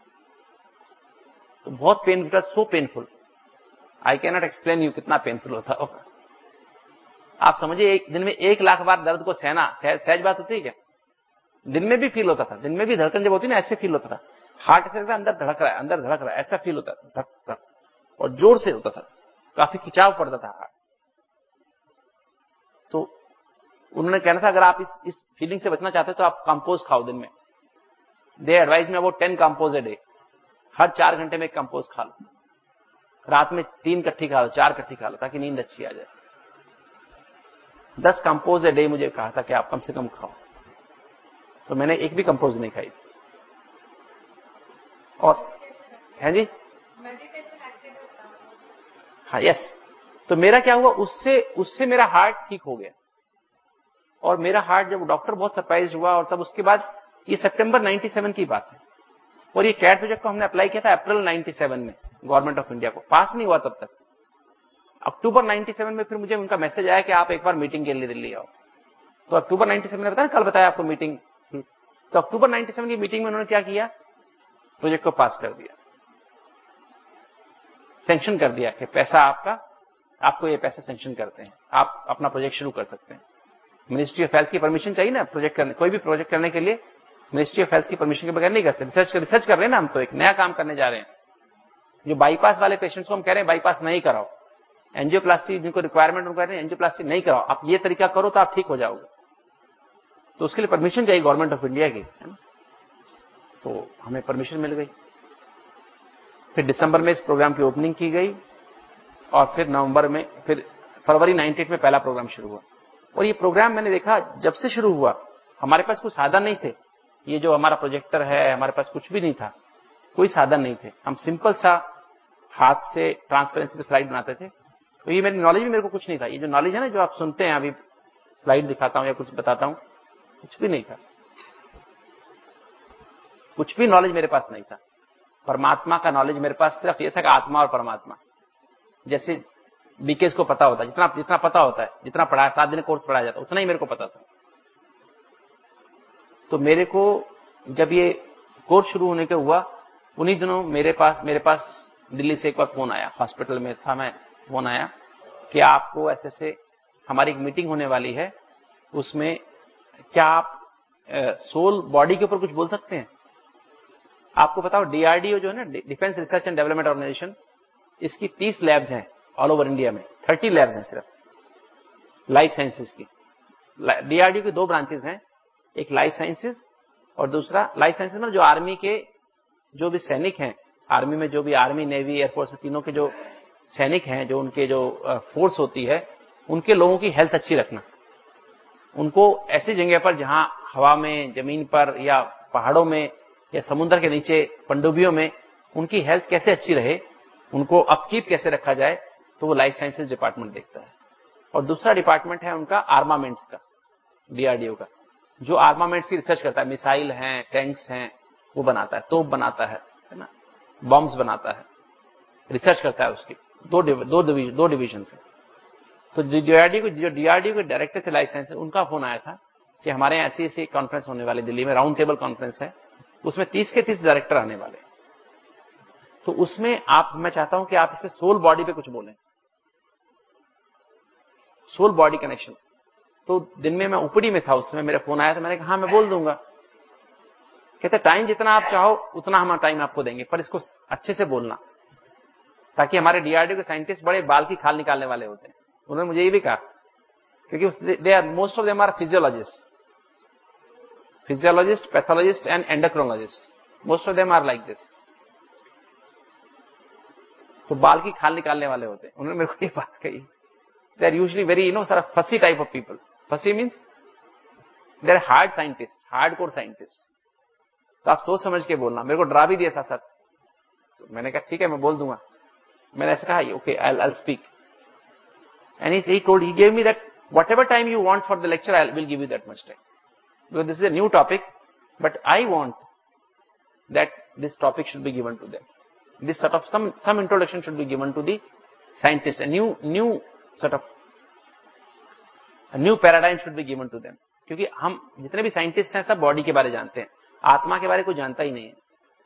तो बहुत painful, so painful, I can not explain you कितना पेनफुल होता होगा। आप समझिए, एक दिन में एक लाख बार दर्द को सहना सहज, सहज बात होती है क्या? दिन में भी फील होता था, दिन में भी धड़कन जब होती ना, ऐसे फील होता था, हार्ट ऐसे लगता अंदर धड़क रहा है, अंदर धड़क रहा है, ऐसा फील होता था, धक धक, और जोर से होता था, काफी खिंचाव पड़ता था हार्ट। तो उन्होंने कहना था अगर आप इस इस फीलिंग से बचना चाहते हो तो आप कंपोज खाओ दिन में। They advise me about ten compose a day, हर चार घंटे में एक कंपोज खा लो, रात में तीन कट्ठी खा लो, चार कट्ठी खा लो, ताकि नींद अच्छी आ जाए। दस कंपोज ए डे मुझे कहा था कि आप कम से कम खाओ, तो मैंने एक भी कंपोज नहीं खाई। और है जी, हाँ यस। तो मेरा क्या हुआ, उससे उससे मेरा हार्ट ठीक हो गया, और मेरा हार्ट, जब डॉक्टर बहुत सरप्राइज हुआ, और तब उसके बाद, ये सितंबर सत्तानवे की बात है, और ये कैट प्रोजेक्ट को हमने अप्लाई किया था अप्रैल सत्तानवे में गवर्नमेंट ऑफ इंडिया को, पास नहीं हुआ तब तक। अक्टूबर सत्तानवे में फिर मुझे उनका मैसेज आया कि आप एक बार मीटिंग के लिए दिल्ली आओ। तो अक्टूबर सत्तानवे में बताया, कल बताया आपको मीटिंग थी, तो अक्टूबर सत्तानवे की मीटिंग में उन्होंने क्या किया, प्रोजेक्ट को पास कर दिया, सैंक्शन कर दिया कि पैसा आपका, आपको ये पैसा सैंक्शन करते हैं, आप अपना प्रोजेक्ट शुरू कर सकते हैं। मिनिस्ट्री ऑफ हेल्थ की परमिशन चाहिए ना प्रोजेक्ट करने, कोई भी प्रोजेक्ट करने के लिए मिनिस्ट्री ऑफ हेल्थ की परमिशन के बगैर नहीं कर सकते। रिसर्च रिसर्च कर रहे हैं ना हम, तो एक नया काम करने जा रहे हैं। जो बाईपास वाले पेशेंट्स को हम कह रहे हैं बाईपास नहीं कराओ, एंजियोप्लास्टी जिनको रिक्वायरमेंट उनको कह रहे हैं एंजियोप्लास्टी नहीं कराओ, आप ये तरीका करो तो आप ठीक हो जाओगे। तो उसके लिए परमिशन चाहिए गवर्नमेंट ऑफ इंडिया की, है ना। तो हमें परमिशन मिल गई। फिर दिसंबर में इस प्रोग्राम की ओपनिंग की गई, और फिर नवंबर में, फिर फरवरी अट्ठानवे में पहला प्रोग्राम शुरू हुआ। और ये प्रोग्राम मैंने देखा जब से शुरू हुआ, हमारे पास कुछ साधन नहीं थे, ये जो हमारा प्रोजेक्टर है, हमारे पास कुछ भी नहीं था, कोई साधन नहीं थे, हम सिंपल सा हाथ से ट्रांसपेरेंसी पे स्लाइड बनाते थे। तो ये मेरी नॉलेज भी, मेरे को कुछ नहीं था, ये जो नॉलेज है ना जो आप सुनते हैं, अभी स्लाइड दिखाता हूं या कुछ बताता हूं, कुछ भी नहीं था, कुछ भी नॉलेज मेरे पास नहीं था। परमात्मा का नॉलेज मेरे पास सिर्फ ये था कि आत्मा और परमात्मा, जैसे बीकेस को पता होता है, जितना जितना पता होता है, जितना पढ़ा, सात दिन कोर्स पढ़ाया जाता, उतना ही मेरे को पता था। तो मेरे को जब ये कोर्स शुरू होने के हुआ, उन्हीं दिनों मेरे पास मेरे पास दिल्ली से एक बार फोन आया, हॉस्पिटल में था मैं, फोन आया कि आपको ऐसे से हमारी एक मीटिंग होने वाली है, उसमें क्या आप सोल बॉडी के ऊपर कुछ बोल सकते हैं? आपको बताओ डीआरडीओ जो है ना, Defence Research and Development Organisation, इसकी तीस लैब्स हैं ऑल ओवर इंडिया में, तीस लैब्स हैं सिर्फ लाइफ साइंसेज की। डीआरडीओ की दो ब्रांचेस हैं, एक लाइफ साइंसेज और दूसरा लाइफ साइंसेज में जो आर्मी के जो भी सैनिक हैं, आर्मी में जो भी आर्मी नेवी एयरफोर्स में तीनों के जो सैनिक हैं, जो उनके जो फोर्स होती है, उनके लोगों की हेल्थ अच्छी रखना, उनको ऐसी जगह पर जहां हवा में, जमीन पर या पहाड़ों में या समुद्र के नीचे पनडुब्बियों में उनकी हेल्थ कैसे अच्छी रहे, उनको अपकीप कैसे रखा जाए, तो वो लाइफ साइंसेज डिपार्टमेंट देखता है। और दूसरा डिपार्टमेंट है उनका आर्मामेंट्स का, डीआरडीओ का, जो आर्मामेंट्स की रिसर्च करता है, मिसाइल हैं, टैंक्स हैं, वो बनाता है, तोप बनाता है है ना, बॉम्ब्स बनाता है, रिसर्च करता है उसकी। दो दो डिवीजन दो डिवीजन से। तो डीआरडीओ को जो डीआरडीओ के डायरेक्टर थे लाइफ साइंस, उनका फोन आया था कि हमारे यहाँ ऐसी ऐसी कॉन्फ्रेंस होने वाली दिल्ली में, राउंड टेबल कॉन्फ्रेंस है, उसमें तीस के तीस डायरेक्टर आने वाले, तो उसमें आप, मैं चाहता हूं कि आप इसके सोल बॉडी पे कुछ बोलें, सोल बॉडी कनेक्शन। तो दिन में मैं ऊपरी में था उस समय, मेरा फोन आया था, मैंने कहा हाँ मैं बोल दूंगा। कहते टाइम जितना आप चाहो उतना हम टाइम आपको देंगे, पर इसको अच्छे से बोलना, ताकि हमारे डीआरडीओ के साइंटिस्ट बड़े बाल की खाल निकालने वाले होते हैं। उन्होंने मुझे ये भी कहा, क्योंकि they are most of them are physiologist physiologist pathologist and endocrinologist, most of them are like this. तो बाल की खाल निकालने वाले होते हैं। उन्होंने मेरे को ये बात कही, they are usually very you know sir fussy type of people. Fussy means they are hard scientist, hard core scientist. तो आप सोच समझ के बोलना। मेरे को डरा भी दिया साथ साथ। तो मैंने कहा ठीक है मैं बोल दूंगा। मैंने ऐसा कहा okay I I speak and he told he gave me that whatever time you want for the lecture I will give you that much time, because this is a new topic, but I want that this topic should be given to them, this sort of some some introduction should be given to the scientist, a new new sort of a new paradigm should be given to them, क्योंकि हम जितने भी साइंटिस्ट हैं सब बॉडी के बारे जानते हैं, आत्मा के बारे कोई जानता ही नहीं है।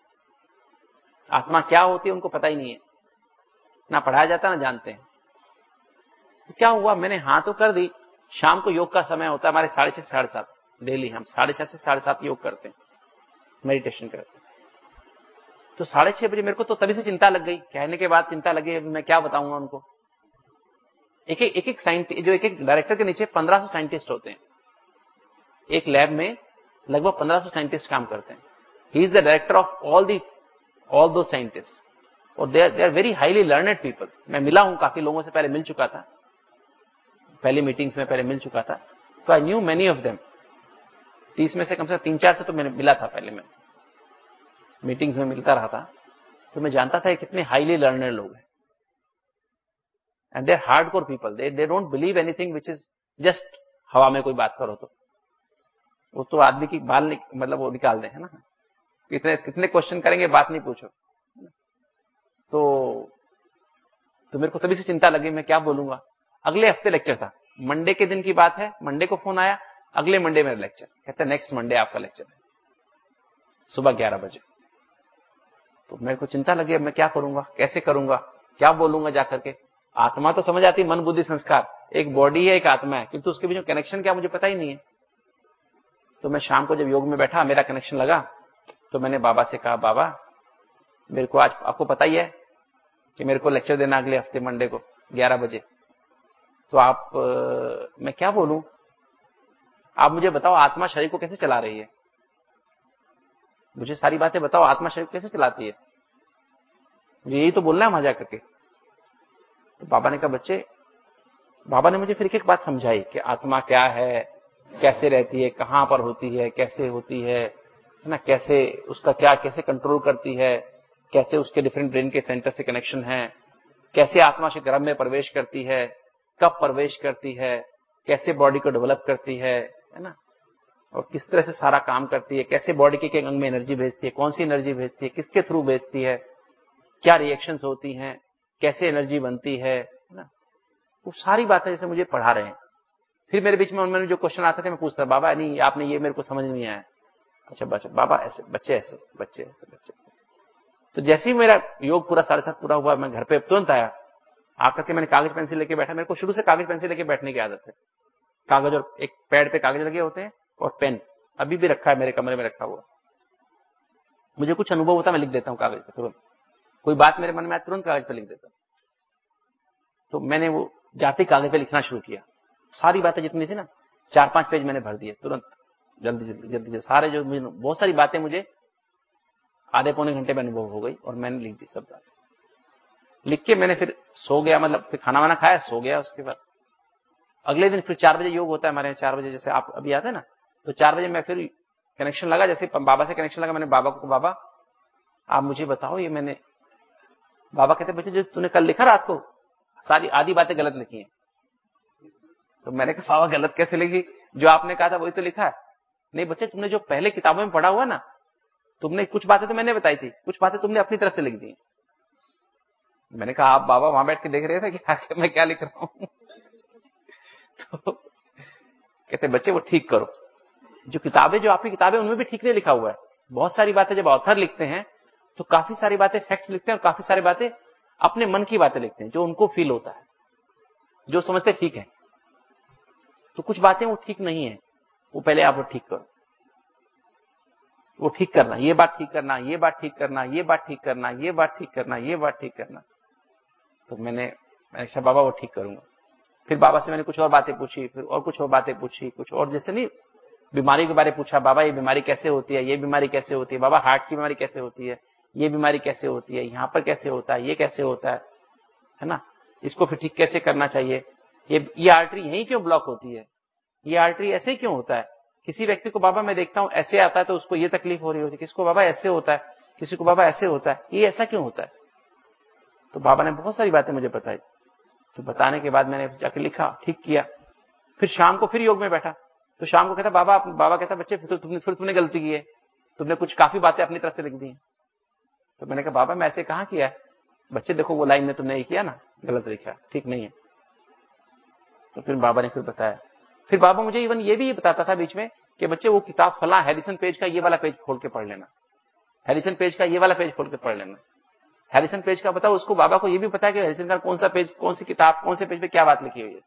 आत्मा क्या होती है उनको पता ही नहीं है, ना पढ़ाया जाता ना जानते हैं। तो क्या हुआ, मैंने हाँ तो कर दी। शाम को योग का समय होता है हमारे साढ़े छह से साढ़े सात, डेली हम साढ़े छह से साढ़े सात योग करते हैं, मेडिटेशन करते हैं। तो साढ़े छह बजे मेरे को तो तभी से चिंता लग गई, कहने के बाद चिंता लगी, मैं क्या बताऊंगा उनको। एक एक एक एक साइंटिस्ट, जो एक एक डायरेक्टर के नीचे पंद्रह सौ साइंटिस्ट होते हैं, एक लैब में लगभग पंद्रह सौ साइंटिस्ट काम करते हैं। He is the director of all the all दो साइंटिस्ट, और they are they are very highly learned people. मैं मिला हूं काफी लोगों से, पहले मिल चुका था, पहली मीटिंग्स में पहले मिल चुका था, तो I knew many of them. तीस में से कम से कम तीन चार से तो मैंने मिला था, पहले मैं मीटिंग्स में मिलता रहा था, तो मैं जानता था कितने हाईली लर्नेड लोग हैं। And they are hardcore people, they they don't believe anything which is just हवा में कोई बात करो तो वो तो आदमी की बाल निक, मतलब वो निकाल दे, है ना। कितने कितने क्वेश्चन करेंगे, बात नहीं पूछो। तो तो मेरे को तभी से चिंता लगी मैं क्या बोलूंगा। अगले हफ्ते लेक्चर था, मंडे के दिन की बात है, मंडे को फोन आया, अगले मंडे मेरा लेक्चर, कहते नेक्स्ट मंडे आपका लेक्चर है सुबह ग्यारह बजे। तो मेरे को चिंता लगी अब मैं क्या करूंगा, कैसे करूंगा, क्या बोलूंगा जाकर के। आत्मा तो समझ आती, मन बुद्धि संस्कार, एक बॉडी है एक आत्मा है, किंतु उसके बीच में कनेक्शन क्या मुझे पता ही नहीं है। तो मैं शाम को जब योग में बैठा, मेरा कनेक्शन लगा, तो मैंने बाबा से कहा बाबा मेरे को आज, आपको पता ही है कि मेरे को लेक्चर देना अगले हफ्ते मंडे को ग्यारह बजे, तो आप आ, मैं क्या बोलूं, आप मुझे बताओ आत्मा शरीर को कैसे चला रही है, मुझे सारी बातें बताओ, आत्मा शरीर को कैसे चलाती है, मुझे यही तो बोलना है वहां जाकर के। तो बाबा ने कहा बच्चे, बाबा ने मुझे फिर एक एक बात समझाई कि आत्मा क्या है, कैसे रहती है, कहां पर होती है, कैसे होती है ना, कैसे उसका क्या, कैसे कंट्रोल करती है, कैसे उसके डिफरेंट ब्रेन के सेंटर से कनेक्शन है, कैसे आत्मा से गर्भ में प्रवेश करती है, कब प्रवेश करती है, कैसे बॉडी को डेवलप करती है है ना, और किस तरह से सारा काम करती है, कैसे बॉडी के अंग में एनर्जी भेजती है, कौन सी एनर्जी भेजती है, किसके थ्रू भेजती है, क्या रिएक्शंस होती हैं, कैसे एनर्जी बनती है ना, वो सारी बातें जैसे मुझे पढ़ा रहे हैं। फिर मेरे बीच में उनमें जो क्वेश्चन आते थे मैं पूछता, बाबा नहीं आपने ये मेरे को समझ नहीं आया, अच्छा बच्चा बाबा ऐसे, बच्चे ऐसे, बच्चे ऐसे, बच्चे ऐसे, तो जैसे ही मेरा योग पूरा साढ़े सात पूरा हुआ, मैं घर पे तुरंत आया, आकर के मैंने कागज पेंसिल लेके बैठा। मेरे को शुरू से कागज पेंसिल लेके बैठने की आदत है। कागज और एक पैड पे कागज लगे होते हैं और पेन अभी भी रखा है मेरे कमरे में रखा हुआ। मुझे कुछ अनुभव होता है, मैं लिख देता हूँ कागज पे तुरंत। कोई बात मेरे मन में आए तुरंत कागज पे लिख देता हूँ। तो मैंने वो जाते कागज पे लिखना शुरू किया। सारी बातें जितनी थी ना, चार पांच पेज मैंने भर दिए तुरंत, जल्दी जल्दी जल्दी जल्दी। सारे जो मुझे बहुत सारी बातें मुझे आधे पौने घंटे में अनुभव हो गई और मैंने लिख दी सब बातें। लिख के मैंने फिर सो गया, मतलब फिर खाना वाना खाया, सो गया। उसके बाद अगले दिन फिर चार बजे योग होता है हमारे यहाँ। चार बजे जैसे आप अभी आते हैं ना, तो चार बजे मैं फिर कनेक्शन लगा, जैसे बाबा से कनेक्शन लगा। मैंने बाबा को, बाबा आप मुझे बताओ ये मैंने, बाबा कहते बच्चे जो तूने कल लिखा रात को, सारी आधी बातें गलत लिखी हैं। तो मैंने कहा बाबा गलत कैसे लिखी, जो आपने कहा था वही तो लिखा है। नहीं बच्चे, तुमने जो पहले किताबों में पढ़ा हुआ ना, तुमने कुछ बातें तो मैंने बताई थी, कुछ बातें तुमने अपनी तरफ से लिख दी। मैंने कहा आप बाबा वहां बैठ के देख रहे थे कि मैं क्या लिख रहा हूं। तो कहते बच्चे वो ठीक करो, जो किताबें, जो आपकी किताबें उनमें भी ठीक नहीं लिखा हुआ है। बहुत सारी बातें जब ऑथर लिखते हैं तो काफी सारी बातें फैक्ट्स लिखते हैं और काफी सारी बातें अपने मन की बातें लिखते हैं, जो उनको फील होता है, जो समझते ठीक है। तो कुछ बातें वो ठीक नहीं है, वो पहले आप वो ठीक करो, वो ठीक करना, ये बात ठीक करना, ये बात ठीक करना, ये बात ठीक करना, ये बात ठीक करना, ये बात ठीक करना। तो मैंने मैंने कहा बाबा वो ठीक करूंगा। फिर बाबा से मैंने कुछ और बातें पूछी, फिर और कुछ और बातें पूछी, कुछ और जैसे नहीं बीमारी के बारे में पूछा, बाबा ये बीमारी कैसे होती है, ये बीमारी कैसे होती है, बाबा हार्ट की बीमारी कैसे होती है, ये बीमारी कैसे होती है, यहाँ पर कैसे होता है, ये कैसे होता है, है ना, इसको फिर ठीक कैसे करना चाहिए, ये ये आर्टरी यहीं क्यों ब्लॉक होती है, ये आर्टरी ऐसे क्यों होता है। किसी व्यक्ति को बाबा मैं देखता हूं ऐसे आता है तो उसको ये तकलीफ हो रही होती है, किसी को बाबा ऐसे होता है, किसी को बाबा ऐसे होता है, ये ऐसा क्यों होता है। तो बाबा ने बहुत सारी बातें मुझे बताई। तो बताने के बाद मैंने जाके लिखा, ठीक किया। फिर शाम को फिर योग में बैठा, तो शाम को कहता बाबा बाबा कहता बच्चे फिर तुमने फिर तुमने गलती की है, तुमने कुछ काफी बातें अपनी तरफ से लिख दी। तो मैंने कहा बाबा मैं ऐसे कहां किया है, बच्चे देखो वो लाइन में तुमने ये किया ना, गलत लिखा, ठीक नहीं है। तो फिर बाबा ने फिर बताया। फिर बाबा मुझे इवन ये भी बताता था बीच में कि बच्चे वो किताब फला हैरिसन पेज का ये वाला पेज खोल के पढ़ लेना, हैरिसन पेज का ये वाला पेज खोल के पढ़ लेना। हैरिसन पेज का बताओ, उसको बाबा को ये भी पता है कि हैरिसन का कौन सा पेज, कौन सी किताब, कौन से पेज पे क्या बात लिखी हुई है।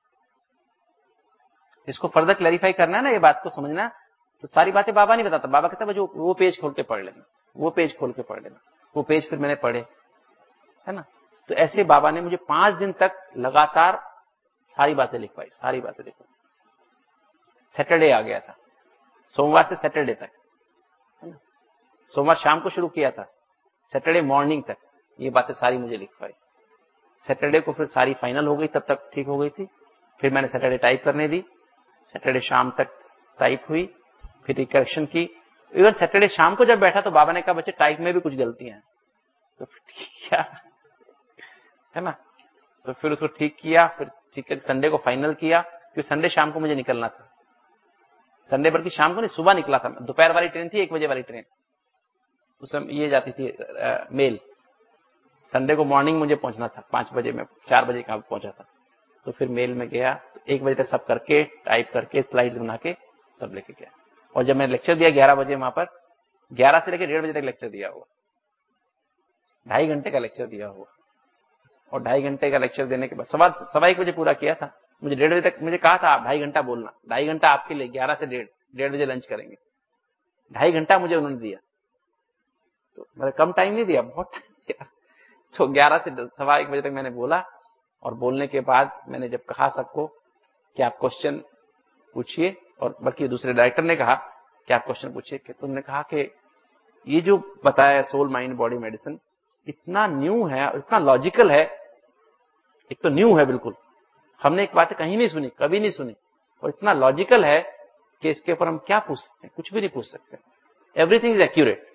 इसको फर्दर क्लैरिफाई करना है ना, ये बात को समझना। तो सारी बातें बाबा नहीं बताता, बाबा कहता जो वो पेज खोल के पढ़ लेना, वो पेज खोल के पढ़ लेना। वो पेज फिर मैंने पढ़े, है ना। तो ऐसे बाबा ने मुझे पांच दिन तक लगातार सारी बातें लिखवाई, सारी बातें लिखवाई। सैटरडे आ गया था, सोमवार से सैटरडे तक, है ना। सोमवार शाम को शुरू किया था, सैटरडे मॉर्निंग तक ये बातें सारी मुझे लिखवाई। सैटरडे को फिर सारी फाइनल हो गई, तब तक ठीक हो गई थी। फिर मैंने सैटरडे टाइप करने दी, सैटरडे शाम तक टाइप हुई, फिर करेक्शन की। इवन सैटरडे शाम को जब बैठा तो बाबा ने कहा बच्चे टाइप में भी कुछ गलतियां हैं, तो फिर ठीक किया, है ना। तो फिर उसको ठीक किया, फिर ठीक है संडे को फाइनल किया। फिर संडे शाम को मुझे निकलना था, संडे बल्कि शाम को नहीं सुबह निकला था। दोपहर वाली ट्रेन थी, एक बजे वाली ट्रेन, उस समय ये जाती थी आ, मेल। संडे को मॉर्निंग मुझे पहुंचना था, पांच बजे में, चार बजे कहां पहुंचा था। तो फिर मेल में गया, तो एक बजे तक सब करके टाइप करके स्लाइड्स बना के तब लेके गया। और जब मैंने लेक्चर दिया ग्यारह बजे वहां पर, ग्यारह से लेकर डेढ़ बजे तक लेक्चर दिया हुआ, ढाई घंटे का लेक्चर दिया हुआ। और ढाई घंटे का लेक्चर देने के बाद सवा सवा एक बजे पूरा किया था। मुझे डेढ़ बजे तक मुझे कहा था आप ढाई घंटा बोलना, ढाई घंटा आपके लिए, ग्यारह से डेढ़ डेढ़ बजे लंच करेंगे। ढाई घंटा मुझे उन्होंने दिया, तो मैंने कम टाइम नहीं दिया, बहुत टाइम दिया। तो ग्यारह से सवा एक बजे तक मैंने बोला। और बोलने के बाद मैंने जब कहा सबको कि आप क्वेश्चन पूछिए, और बल्कि दूसरे डायरेक्टर ने कहा कि आप क्वेश्चन पूछिए, कि तुमने कहा कि ये जो बताया सोल माइंड बॉडी मेडिसिन इतना न्यू है और इतना लॉजिकल है। एक तो न्यू है बिल्कुल, हमने एक बात कहीं नहीं सुनी, कभी नहीं सुनी, और इतना लॉजिकल है कि इसके ऊपर हम क्या पूछ सकते हैं, कुछ भी नहीं पूछ सकते। Everything is accurate.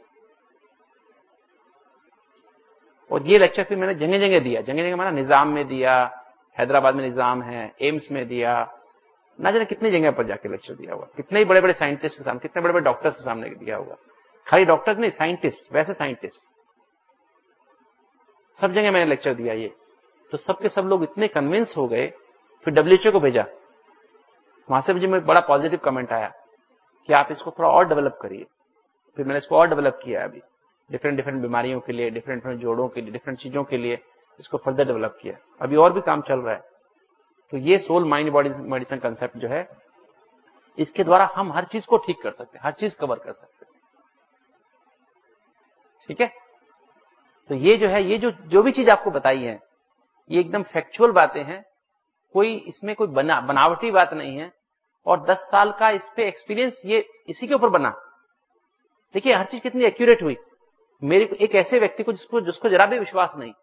और ये लेक्चर फिर मैंने जगह जगह दिया, जगह जगह मैंने निजाम में दिया, हैदराबाद में निजाम है, एम्स में दिया, ना जाने कितनी जगह पर जाके लेक्चर दिया हुआ, कितने ही बड़े बड़े साइंटिस्ट के सामने, कितने बड़े बड़े डॉक्टर्स के सामने दिया होगा। खाली डॉक्टर्स नहीं, साइंटिस्ट, वैसे साइंटिस्ट, सब जगह मैंने लेक्चर दिया ये। तो सबके सब लोग इतने कन्विंस हो गए। फिर डब्ल्यूएचओ को भेजा, वहां से मुझे बड़ा पॉजिटिव कमेंट आया कि आप इसको थोड़ा और डेवलप करिए। फिर मैंने इसको और डेवलप किया। अभी डिफरेंट डिफरेंट बीमारियों के लिए, डिफरेंट डिफरेंट जोड़ों के लिए, डिफरेंट चीजों के लिए इसको फर्दर डेवलप किया। अभी और भी काम चल रहा है। तो ये soul mind body medicine concept जो है, इसके द्वारा हम हर चीज को ठीक कर सकते हैं, हर चीज कवर कर सकते हैं। ठीक है, तो ये जो है, ये जो जो भी चीज आपको बताई है, ये एकदम फैक्चुअल बातें हैं, कोई इसमें कोई बना बनावटी बात नहीं है। और दस साल का इस पे एक्सपीरियंस ये इसी के ऊपर बना। देखिए हर चीज कितनी एक्यूरेट हुई। मेरे को एक ऐसे व्यक्ति को जिसको जिसको जरा भी विश्वास नहीं,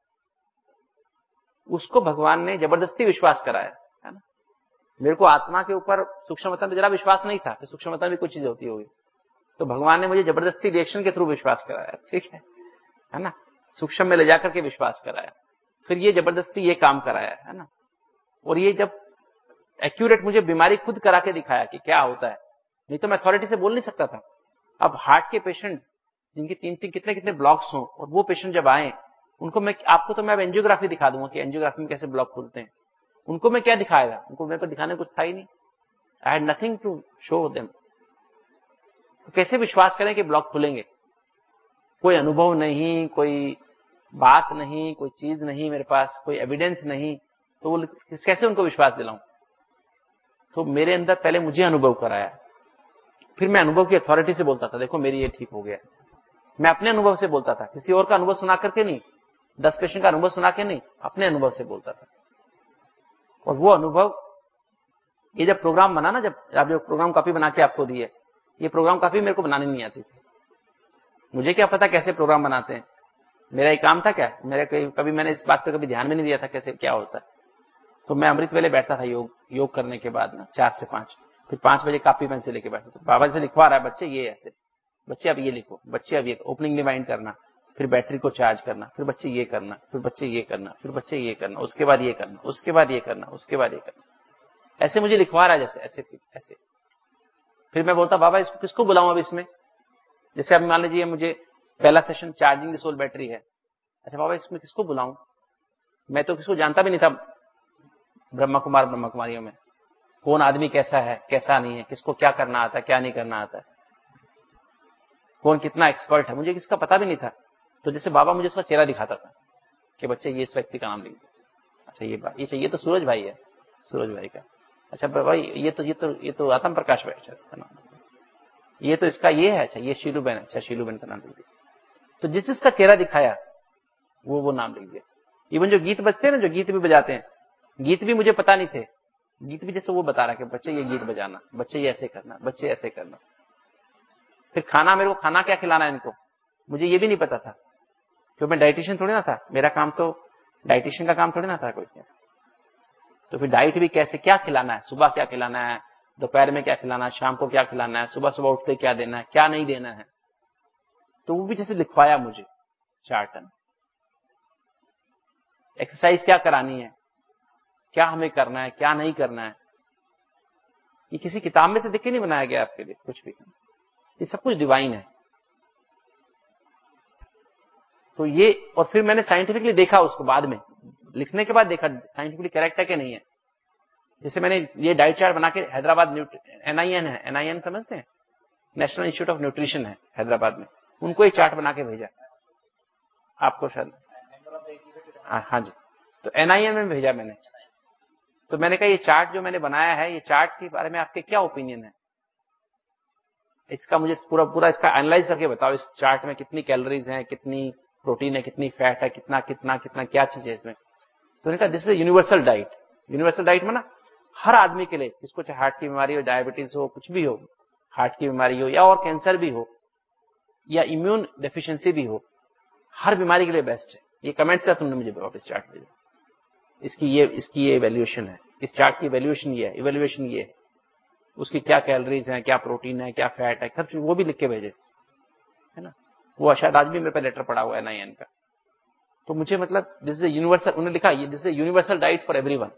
उसको भगवान ने जबरदस्ती विश्वास कराया, है ना। मेरे को आत्मा के ऊपर सूक्ष्मता में जरा विश्वास नहीं था, सूक्ष्मता में कुछ चीजें होती होगी, तो भगवान ने मुझे जबरदस्ती रिएक्शन के थ्रू विश्वास कराया। ठीक है, है ना, सूक्ष्म में ले जाकर के विश्वास कराया, फिर ये जबरदस्ती ये काम कराया, है ना। और ये जब एक्यूरेट मुझे बीमारी खुद करा के दिखाया कि क्या होता है, नहीं तो मैं अथॉरिटी से बोल नहीं सकता था। अब हार्ट के पेशेंट्स जिनके तीन तीन कितने कितने ब्लॉक्स हों, और वो पेशेंट जब आए, उनको मैं आपको तो मैं अब एंजियोग्राफी दिखा दूंगा कि एंजियोग्राफी में कैसे ब्लॉक खुलते हैं। उनको मैं क्या दिखाएगा, उनको मेरे को दिखाने कुछ था ही नहीं। I had nothing to show them. तो कैसे विश्वास करें कि ब्लॉक खुलेंगे? कोई अनुभव नहीं, कोई बात नहीं, कोई चीज नहीं मेरे पास, कोई एविडेंस नहीं, तो वो कैसे उनको विश्वास दिलाऊं? तो मेरे अंदर पहले मुझे अनुभव कराया, फिर मैं अनुभव की अथॉरिटी से बोलता था, देखो मेरी ये ठीक हो गया। मैं अपने अनुभव से बोलता था, किसी और का अनुभव सुना करके नहीं, दस पेशेंट का अनुभव सुना के नहीं, अपने अनुभव से बोलता था। और वो अनुभव, ये जब प्रोग्राम बना ना, जब आप जो प्रोग्राम कॉपी बना के आपको दी है, ये प्रोग्राम कॉपी मेरे को बनानी नहीं आती थी। मुझे क्या पता कैसे प्रोग्राम बनाते हैं, मेरा एक काम था क्या, मेरा कभी मैंने इस बात पे कभी ध्यान भी नहीं दिया था कैसे क्या होता है। तो मैं अमृत वेले बैठता था योग योग करने के बाद ना, चार से पांच, फिर पांच बजे कॉपी पेन से लेके बैठता था, बाबा से लिखवा रहा है, बच्चे ये ऐसे, बच्चे अब ये लिखो, बच्चे अब ये ओपनिंग डिवाइन करना, फिर बैटरी को चार्ज करना, फिर बच्चे ये करना, फिर बच्चे ये करना, फिर बच्चे ये करना, उसके बाद ये करना, उसके बाद ये करना, उसके बाद ये करना, ऐसे मुझे लिखवा रहा है जैसे ऐसे ऐसे। फिर मैं बोलता बाबा इसको किसको बुलाऊं अब इसमें, जैसे अब मान लीजिए मुझे पहला session charging the soul battery है, अच्छा बाबा इसमें किसको बुलाऊं, मैं तो किसको जानता भी नहीं था ब्रह्मा कुमार ब्रह्मा कुमारियों में, कौन आदमी कैसा है कैसा नहीं है, किसको क्या करना आता है क्या नहीं करना आता है, कौन कितना एक्सपर्ट है, मुझे किसका पता भी नहीं था। तो जैसे बाबा मुझे उसका चेहरा दिखाता था कि बच्चे ये इस व्यक्ति का नाम लिख दो, अच्छा ये बात ये ये तो सूरज भाई है, सूरज भाई का, अच्छा भाई ये तो ये तो ये तो आत्म प्रकाश भाई, अच्छा इसका नाम, ये तो इसका ये है, अच्छा ये शीलू बहन, अच्छा शीलू बहन का नाम लिख दिया। तो जिस जिसका चेहरा दिखाया वो वो नाम लिख दिया। इवन जो गीत बजते हैं ना, जो गीत भी बजाते हैं, गीत भी मुझे पता नहीं थे, गीत भी जैसे वो बता रहा कि बच्चे ये गीत बजाना, बच्चे ये ऐसे करना, बच्चे ऐसे करना। फिर खाना, मेरे को खाना क्या खिलाना है इनको, मुझे ये भी नहीं पता था, क्योंकि मैं डाइटिशियन थोड़ी ना था, मेरा काम तो डाइटिशियन का काम थोड़ी ना था कोई। तो फिर डाइट भी कैसे क्या खिलाना है, सुबह क्या खिलाना है, दोपहर में क्या खिलाना है, शाम को क्या खिलाना है, सुबह सुबह उठते क्या देना है क्या नहीं देना है, तो वो भी जैसे लिखवाया मुझे चार्टन। एक्सरसाइज क्या करानी है, क्या हमें करना है क्या नहीं करना है, ये किसी किताब में से देख के नहीं बनाया गया आपके लिए कुछ भी, ये सब कुछ डिवाइन है। तो ये, और फिर मैंने साइंटिफिकली देखा उसको, बाद में लिखने के बाद देखा साइंटिफिकली करेक्ट है कि नहीं है। जैसे मैंने ये डाइट चार्ट बना के हैदराबाद एनआईएन है, एनआईएन समझते हैं, नेशनल इंस्टीट्यूट ऑफ न्यूट्रिशन है हैदराबाद में, उनको ये चार्ट बना के भेजा आपको शायद, हाँ जी, तो एनआईएन में भेजा मैंने। तो मैंने कहा ये चार्ट जो मैंने बनाया है, ये चार्ट के बारे में आपके क्या ओपिनियन है, इसका मुझे पूरा पूरा इसका एनालाइज करके बताओ, इस चार्ट में कितनी कैलोरीज हैं, कितनी प्रोटीन है, कितनी फैट है, कितना कितना कितना क्या चीज है इसमें। तो उन्होंने कहा this is universal diet. Universal diet में ना हर आदमी के लिए, जिसको चाहे हार्ट की बीमारी हो, डायबिटीज हो, कुछ भी हो, हार्ट की बीमारी हो या और कैंसर भी हो या इम्यून डेफिशिएंसी भी हो, हर बीमारी के लिए बेस्ट है। ये कमेंट्स था तुमने मुझे वापस चार्ट भेजा, इसकी ये इसकी ये इवैल्यूएशन है, इस चार्ट की इवैल्यूएशन ये है, इवैल्यूएशन ये है, उसकी क्या कैलोरीज हैं, क्या प्रोटीन है, क्या फैट है, सब चीज वो भी लिख के भेजे, है ना। वो शायद आज भी मेरे पे लेटर पड़ा हुआ है एनआईएन का। तो मुझे मतलब दिस इज यूनिवर्सल, उन्होंने लिखा ये this is universal diet for everyone.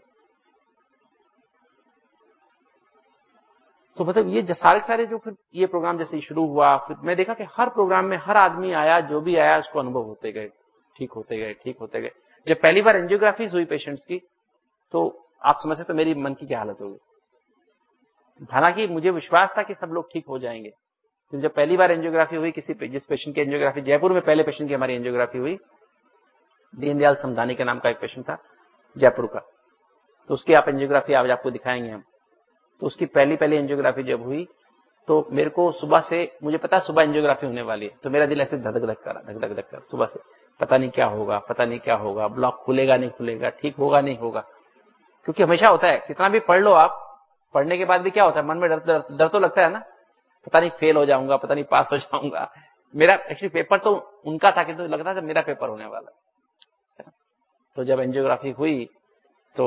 तो मतलब ये सारे सारे जो फिर ये प्रोग्राम जैसे शुरू हुआ, फिर मैं देखा कि हर प्रोग्राम में हर आदमी आया, जो भी आया उसको अनुभव होते गए, ठीक होते गए ठीक होते गए। जब पहली बार एंजियोग्राफीज हुई पेशेंट्स की, तो आप समझ सकते मेरी मन की क्या हालत होगी। हालांकि मुझे विश्वास था कि सब लोग ठीक हो जाएंगे, जब पहली बार एंजियोग्राफी हुई किसी पे, जिस पेशेंट की एंजियोग्राफी, जयपुर में पहले पेशेंट की हमारी एंजियोग्राफी हुई, दीनदयाल समधानी के नाम का एक पेशेंट था जयपुर का, तो उसकी आप एंजियोग्राफी आज आपको दिखाएंगे हम। तो उसकी पहली पहली एंजियोग्राफी जब हुई तो मेरे को सुबह से, मुझे पता सुबह एंजियोग्राफी होने वाली है, तो मेरा दिल ऐसे धड़क धड़क कर धक धक धक कर सुबह से, पता नहीं क्या होगा, पता नहीं क्या होगा, ब्लॉक खुलेगा नहीं खुलेगा, ठीक होगा नहीं होगा। क्योंकि हमेशा होता है, कितना भी पढ़ लो आप, पढ़ने के बाद भी क्या होता है, मन में डर डर, डर तो लगता है ना, पता नहीं फेल हो जाऊंगा, पता नहीं पास हो जाऊंगा। मेरा एक्चुअली पेपर तो उनका था, किंतु लगता था मेरा पेपर होने वाला है। तो जब एंजियोग्राफी हुई तो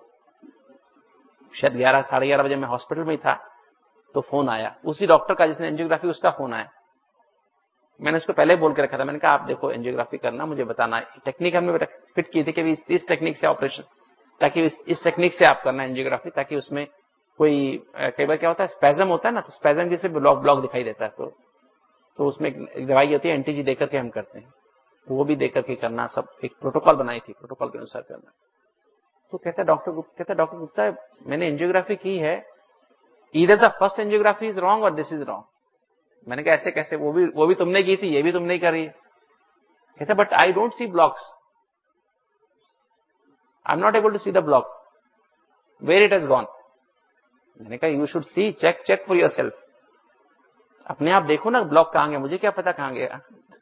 शायद ग्यारह साढ़े ग्यारह बजे मैं हॉस्पिटल में ही था, तो फोन आया उसी डॉक्टर का जिसने एंजियोग्राफी, उसका फोन आया। मैंने उसको पहले बोल के रखा था, मैंने कहा आप देखो एंजियोग्राफी करना, मुझे बताना है। टेक्निक हमने फिट की थी कि इस, इस टेक्निक से ऑपरेशन, ताकि इस, इस टेक्निक से आप करना एंजियोग्राफी, ताकि उसमें कोई, कई बार क्या होता है स्पैजम होता है ना, तो स्पैजम की से ब्लॉक ब्लॉक दिखाई देता है, तो तो उसमें एक दवाई होती है एंटीजी देकर के हम करते हैं, तो वो भी देकर के करना, सब एक प्रोटोकॉल बनाई थी, प्रोटोकॉल के अनुसार करना। तो कहता है डॉक्टर गुप्ता, कहता है डॉक्टर गुप्ता मैंने एंजियोग्राफी की है, either the first angiography is wrong और दिस इज रॉन्ग। मैंने कहा ऐसे कैसे, वो भी वो भी तुमने की थी, ये भी तुमने करी। कहता but I don't see blocks, I am not able to see the block, where it has gone. मैंने कहा you should see, check check for yourself, अपने आप देखो ना ब्लॉक कहां गया, मुझे क्या पता कहां गया।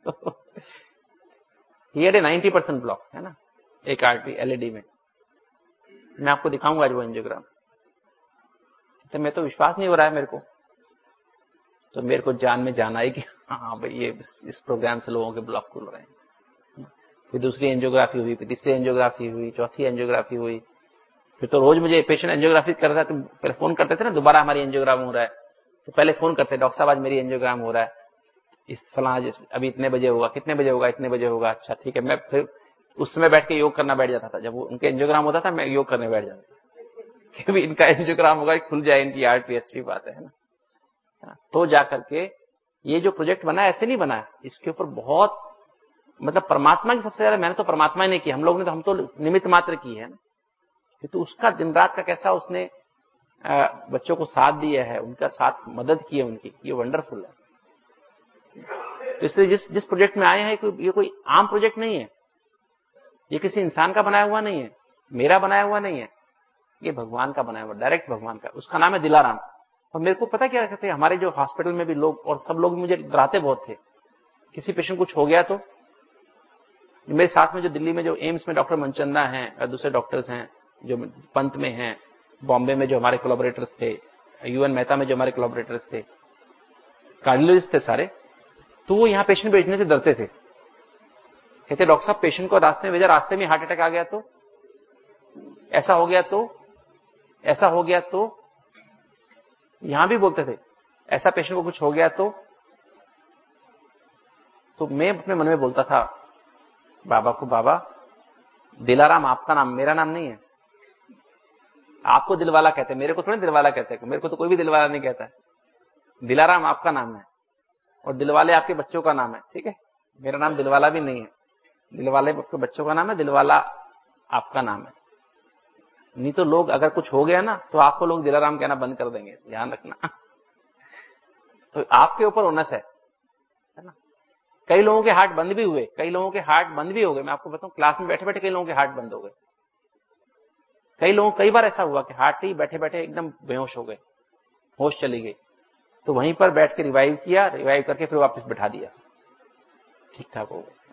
He had a ninety percent block, है ना, एक आरटी एलईडी में। मैं आपको दिखाऊंगा आज वो एंजियोग्राम। तो मैं तो विश्वास नहीं हो रहा है मेरे को, तो मेरे को जान में जाना है कि हाँ भाई ये इस प्रोग्राम से लोगों के ब्लॉक खुल रहे हैं। फिर दूसरी एंजियोग्राफी हुई, फिर तीसरी एंजियोग्राफी हुई, चौथी एंजियोग्राफी हुई। फिर तो रोज मुझे पेशेंट एंजियोग्राफी कर रहा है, तो पहले फोन करते थे ना, दोबारा हमारी एंजियोग्राम हो रहा है, तो पहले फोन करते, डॉक्टर साहब आज मेरी एंजियोग्राम हो रहा है, इस फला अभी इतने बजे होगा, कितने बजे होगा, इतने बजे होगा, अच्छा ठीक है। मैं फिर उस समय बैठ के योग करना बैठ जाता था, जब उनके एंजियोग्राम होता था मैं योग करने बैठ जाता कि इनका एंजियोग्राम होगा, खुल जाए इनकी आर्टरी, अच्छी बात है ना। तो जाकर के ये जो प्रोजेक्ट बना ऐसे नहीं बना, इसके ऊपर बहुत, मतलब परमात्मा की सबसे ज्यादा मेहनत तो परमात्मा ने की, हम लोग ने तो हम तो निमित्त मात्र की है ना। तो उसका दिन रात का कैसा उसने बच्चों को साथ दिया है, उनका साथ मदद की है उनकी, ये वंडरफुल है। तो इसलिए जिस जिस प्रोजेक्ट में आए हैं, ये कोई आम प्रोजेक्ट नहीं है, ये किसी इंसान का बनाया हुआ नहीं है, मेरा बनाया हुआ नहीं है, ये भगवान का बनाया हुआ, डायरेक्ट भगवान का। उसका नाम है दिलाराम। और मेरे को पता क्या कहते हैं, हमारे जो हॉस्पिटल में भी लोग और सब लोग मुझे डराते बहुत थे, किसी पेशेंट कुछ हो गया तो। मेरे साथ में जो दिल्ली में जो एम्स में डॉक्टर मनचंदा हैं और दूसरे डॉक्टर्स हैं, जो पंत में हैं, बॉम्बे में जो हमारे कोलैबोरेटर्स थे, यूएन मेहता में जो हमारे कोलैबोरेटर्स थे, कार्डियोलॉजिस्ट थे सारे, तो वो यहाँ पेशेंट भेजने से डरते थे। कहते डॉक्टर साहब पेशेंट को रास्ते में भेजा, रास्ते में हार्ट अटैक आ गया तो, ऐसा हो गया तो, ऐसा हो गया तो, यहां भी बोलते थे ऐसा पेशेंट को कुछ हो गया तो। तो मैं अपने मन में बोलता था बाबा को, बाबा दिलाराम आपका नाम, मेरा नाम नहीं है। आपको दिलवाला कहते हैं, मेरे को थोड़ी दिलवाला कहते हैं, मेरे को तो कोई भी दिलवाला नहीं कहता है। दिलाराम आपका नाम है और दिलवाले आपके बच्चों का नाम है, ठीक है। मेरा नाम दिलवाला भी नहीं है, दिलवाले आपके बच्चों का नाम है, दिलवाला आपका नाम है। नहीं तो लोग अगर कुछ हो गया ना तो आपको लोग दिलाराम कहना बंद कर देंगे, ध्यान रखना। तो आपके ऊपर ओनस है, है ना। कई लोगों के हार्ट बंद भी हुए, कई लोगों के हार्ट बंद भी हो गए। मैं आपको बताऊं, क्लास में बैठे बैठे कई लोगों के हार्ट बंद हो गए। कई लोगों कई बार ऐसा हुआ कि हार्ट ही बैठे बैठे एकदम बेहोश हो गए, होश चली गई, तो वहीं पर बैठ के रिवाइव किया, रिवाइव करके फिर वापस बैठा दिया, ठीक ठाक हो गए।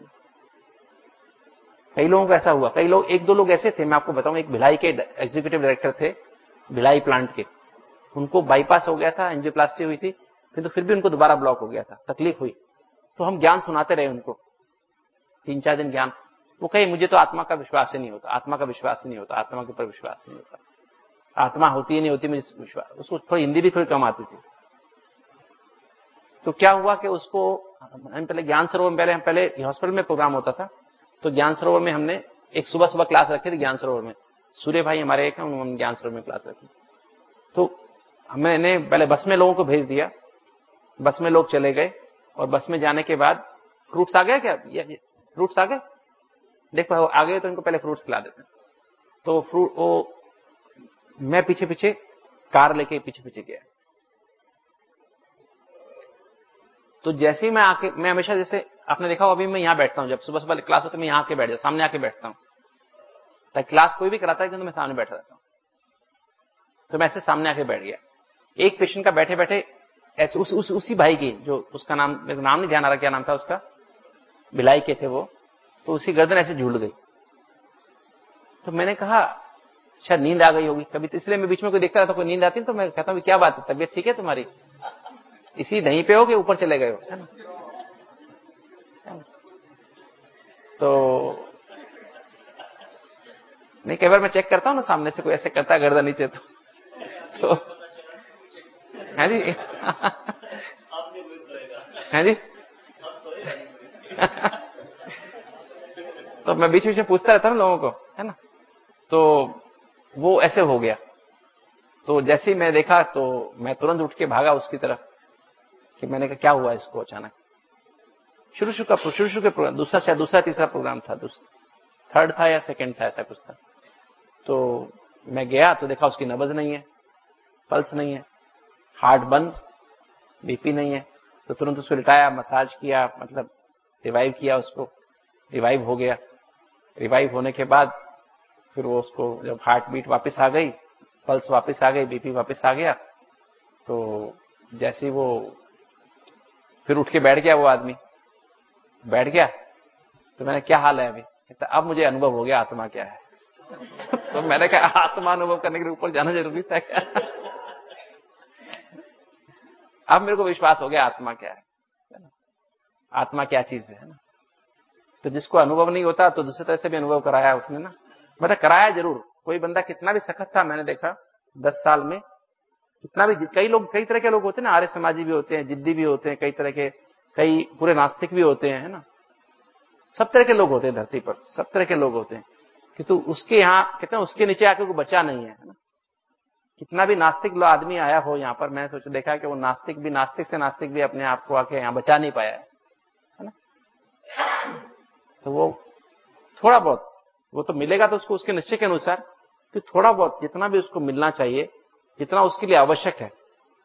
कई लोगों को ऐसा हुआ, कई लोग, एक दो लोग ऐसे थे, मैं आपको बताऊं, एक भिलाई के एग्जीक्यूटिव डायरेक्टर थे, भिलाई प्लांट के, उनको बाईपास हो गया था, एंजियोप्लास्टी हुई थी, फिर तो फिर भी उनको दोबारा ब्लॉक हो गया था, तकलीफ हुई। तो हम ज्ञान सुनाते रहे उनको, तीन चार दिन ज्ञान। वो कहे मुझे तो आत्मा का विश्वास ही नहीं होता, आत्मा का विश्वास ही नहीं होता, आत्मा के ऊपर विश्वास नहीं होता, आत्मा होती ही नहीं होती मुझे विश्वास। उसको थोड़ी हिंदी भी थोड़ी कम आती थी। तो क्या हुआ कि उसको हम पहले ज्ञान सरोवर में, पहले हम पहले हॉस्पिटल में प्रोग्राम होता था, तो ज्ञान सरोवर में हमने एक सुबह सुबह क्लास रखी थी ज्ञान सरोवर में। सूर्य भाई हमारे एक हैं, उन्होंने ज्ञान सरोवर में क्लास रखी। तो मैंने पहले बस में लोगों को भेज दिया, बस में लोग चले गए, और बस में जाने के बाद फ्रूट्स आ गया, क्या फ्रूट्स आ गए, देखो आ गए तो इनको पहले फ्रूट्स खिला देते हैं। तो फ्रूट वो मैं पीछे पीछे कार लेके पीछे पीछे गया, तो जैसे ही मैं आके, मैं हमेशा जैसे आपने देखा हो, अभी मैं यहां बैठता हूं, जब सुबह सुबह क्लास होती है मैं यहां आके बैठ जाता, सामने आके बैठता हूं, ताकि क्लास कोई भी कराता है किंतु मैं सामने बैठा रहता हूं। तो मैं ऐसे सामने आके बैठ गया। एक पेशेंट का बैठे बैठे ऐसे उस, उस, उसी भाई की, जो उसका नाम, मेरे को नाम नहीं ध्यान आ रहा क्या नाम था उसका, भिलाई के थे वो, तो उसी गर्दन ऐसे झूल गई। तो मैंने कहा शायद नींद आ गई होगी कभी, तो इसलिए मैं बीच में कोई देखता रहता, कोई नींद आती तो मैं कहता हूँ क्या बात है, तबीयत ठीक है तुम्हारी, इसी दही पे हो कि ऊपर चले गए हो, है ना। तो नहीं, कई बार मैं चेक करता हूँ ना, सामने से कोई ऐसे करता है गर्दन नीचे, तो तो है जी है जी तो मैं बीच बीच में पूछता रहता हूँ लोगों को, है ना। तो वो ऐसे हो गया। तो जैसे ही मैं देखा तो मैं तुरंत उठ के भागा उसकी तरफ, कि मैंने कहा क्या हुआ इसको अचानक। शुरू शुरू का शुरू शुरू के प्रोग्राम, दूसरा शायद दूसरा तीसरा प्रोग्राम था, थर्ड था या सेकंड था, ऐसा कुछ था। तो मैं गया तो देखा उसकी नब्ज नहीं है, पल्स नहीं है, हार्ट बंद, बीपी नहीं है। तो तुरंत उसको लिटाया, मसाज किया, मतलब रिवाइव किया उसको, रिवाइव हो गया। रिवाइव होने के बाद फिर वो उसको जब हार्ट बीट वापस आ गई, पल्स वापस आ गई, बीपी वापस आ गया, तो जैसे वो फिर उठ के बैठ गया, वो आदमी बैठ गया। तो मैंने क्या हाल है अभी, कहता अब मुझे अनुभव हो गया आत्मा क्या है। तो मैंने कहा आत्मा अनुभव करने के लिए ऊपर जाना जरूरी था क्या। अब मेरे को विश्वास हो गया आत्मा क्या है, आत्मा क्या चीज है ना। तो जिसको अनुभव नहीं होता तो दूसरी तरह से भी अनुभव कराया उसने ना, मतलब कराया जरूर। कोई बंदा कितना भी सख्त था, मैंने देखा दस साल में कितना भी, कई लोग कई तरह के लोग होते हैं ना, आर्य समाजी भी होते हैं, जिद्दी भी होते हैं, कई तरह के, कई पूरे नास्तिक भी होते हैं, है ना। सब तरह के लोग होते हैं धरती पर, सब तरह के लोग होते हैं, कि तू उसके यहाँ कहते हैं उसके नीचे आके कोई बचा नहीं है, है ना। कितना भी नास्तिक आदमी आया हो यहाँ पर, मैंने सोचा देखा कि वो नास्तिक भी, नास्तिक से नास्तिक भी अपने आप को आके यहाँ बचा नहीं पाया है ना। तो वो थोड़ा बहुत वो तो मिलेगा तो उसको उसके निश्चय के अनुसार, कि थोड़ा बहुत जितना भी उसको मिलना चाहिए, जितना उसके लिए आवश्यक है।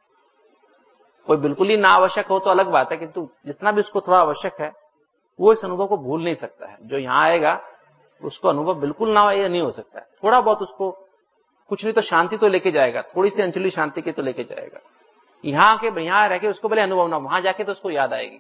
कोई बिल्कुल ही ना आवश्यक हो तो अलग बात है, किंतु जितना भी उसको थोड़ा आवश्यक है, वो इस अनुभव को भूल नहीं सकता है। जो यहां आएगा उसको अनुभव बिल्कुल ना हो, ये नहीं हो सकता है। थोड़ा बहुत उसको कुछ नहीं तो शांति तो लेके जाएगा, थोड़ी सी अंचली शांति की तो लेके जाएगा। यहां के यहां रह के उसको भले अनुभव ना, वहां जाके तो उसको याद आएगी,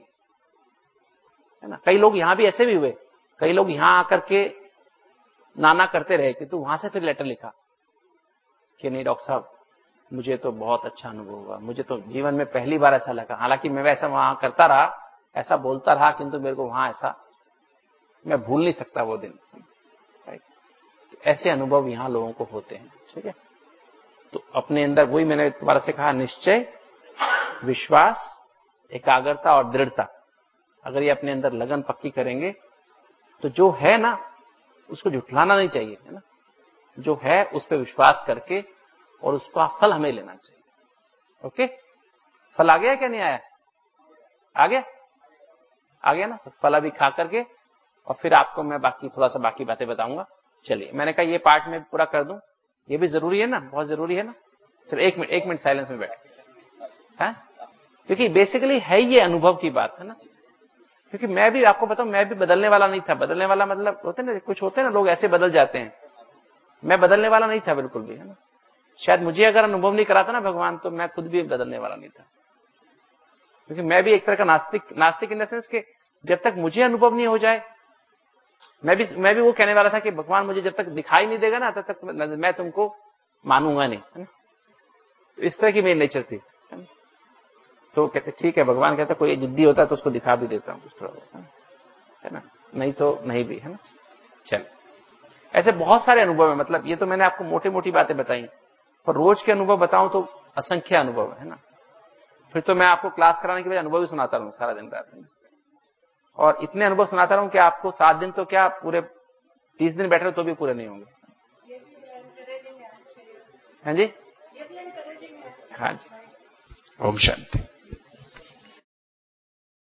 है ना। कई लोग यहां भी ऐसे भी हुए, कई लोग यहां आकर के नाना करते रहे, कि तू वहां से फिर लेटर लिखा कि नहीं डॉक्टर साहब मुझे तो बहुत अच्छा अनुभव हुआ, मुझे तो जीवन में पहली बार ऐसा लगा। हालांकि मैं वैसा वहां करता रहा, ऐसा बोलता रहा, किंतु मेरे को वहां ऐसा, मैं भूल नहीं सकता वो दिन। तो ऐसे अनुभव यहां लोगों को होते हैं, ठीक है। तो अपने अंदर वही मैंने तुम्हारा से कहा, निश्चय, विश्वास, एकाग्रता और दृढ़ता, अगर ये अपने अंदर लगन पक्की करेंगे तो जो है ना उसको झुठलाना नहीं चाहिए, है ना। जो है उस पर विश्वास करके और उसका फल हमें लेना चाहिए। ओके, फल आ गया क्या नहीं आया, आ गया आ गया ना। तो फल अभी खा करके और फिर आपको मैं बाकी थोड़ा सा बाकी बातें बताऊंगा। चलिए, मैंने कहा ये पार्ट में पूरा कर दूं, ये भी जरूरी है ना, बहुत जरूरी है ना। चलो एक मिनट एक मिनट साइलेंस में बैठ, है, क्योंकि बेसिकली है ये अनुभव की बात, है ना। क्योंकि मैं भी आपको बताऊं, मैं भी बदलने वाला नहीं था। बदलने वाला मतलब होते ना, कुछ होते हैं ना लोग ऐसे बदल जाते हैं, मैं बदलने वाला नहीं था बिल्कुल भी, है ना। शायद मुझे अगर अनुभव नहीं कराता ना भगवान, तो मैं खुद भी बदलने वाला नहीं था। क्योंकि मैं भी एक तरह का नास्तिक, नास्तिक इन द सेंस के जब तक मुझे अनुभव नहीं हो जाए, मैं भी मैं भी वो कहने वाला था कि भगवान मुझे जब तक दिखाई नहीं देगा ना, तब तक मैं तुमको मानूंगा नहीं, है ना। तो इस तरह की मेरी नेचर थी, है ना? तो कहते ठीक है, भगवान कहता कोई जिद्दी होता है तो उसको दिखा भी देता हूं कुछ थोड़ा बहुत, है ना, नहीं तो नहीं भी, है ना। चल, ऐसे बहुत सारे अनुभव है, मतलब ये तो मैंने आपको मोटी मोटी बातें बताई, पर रोज के अनुभव बताऊं तो असंख्य अनुभव है ना। फिर तो मैं आपको क्लास कराने के बाद अनुभव ही सुनाता रहूं सारा दिन रात में, और इतने अनुभव सुनाता रहूं कि आपको सात दिन तो क्या पूरे तीस दिन बैठे रहो तो भी पूरे नहीं होंगे। हाँ जी, हाँ जी, ओम शांति।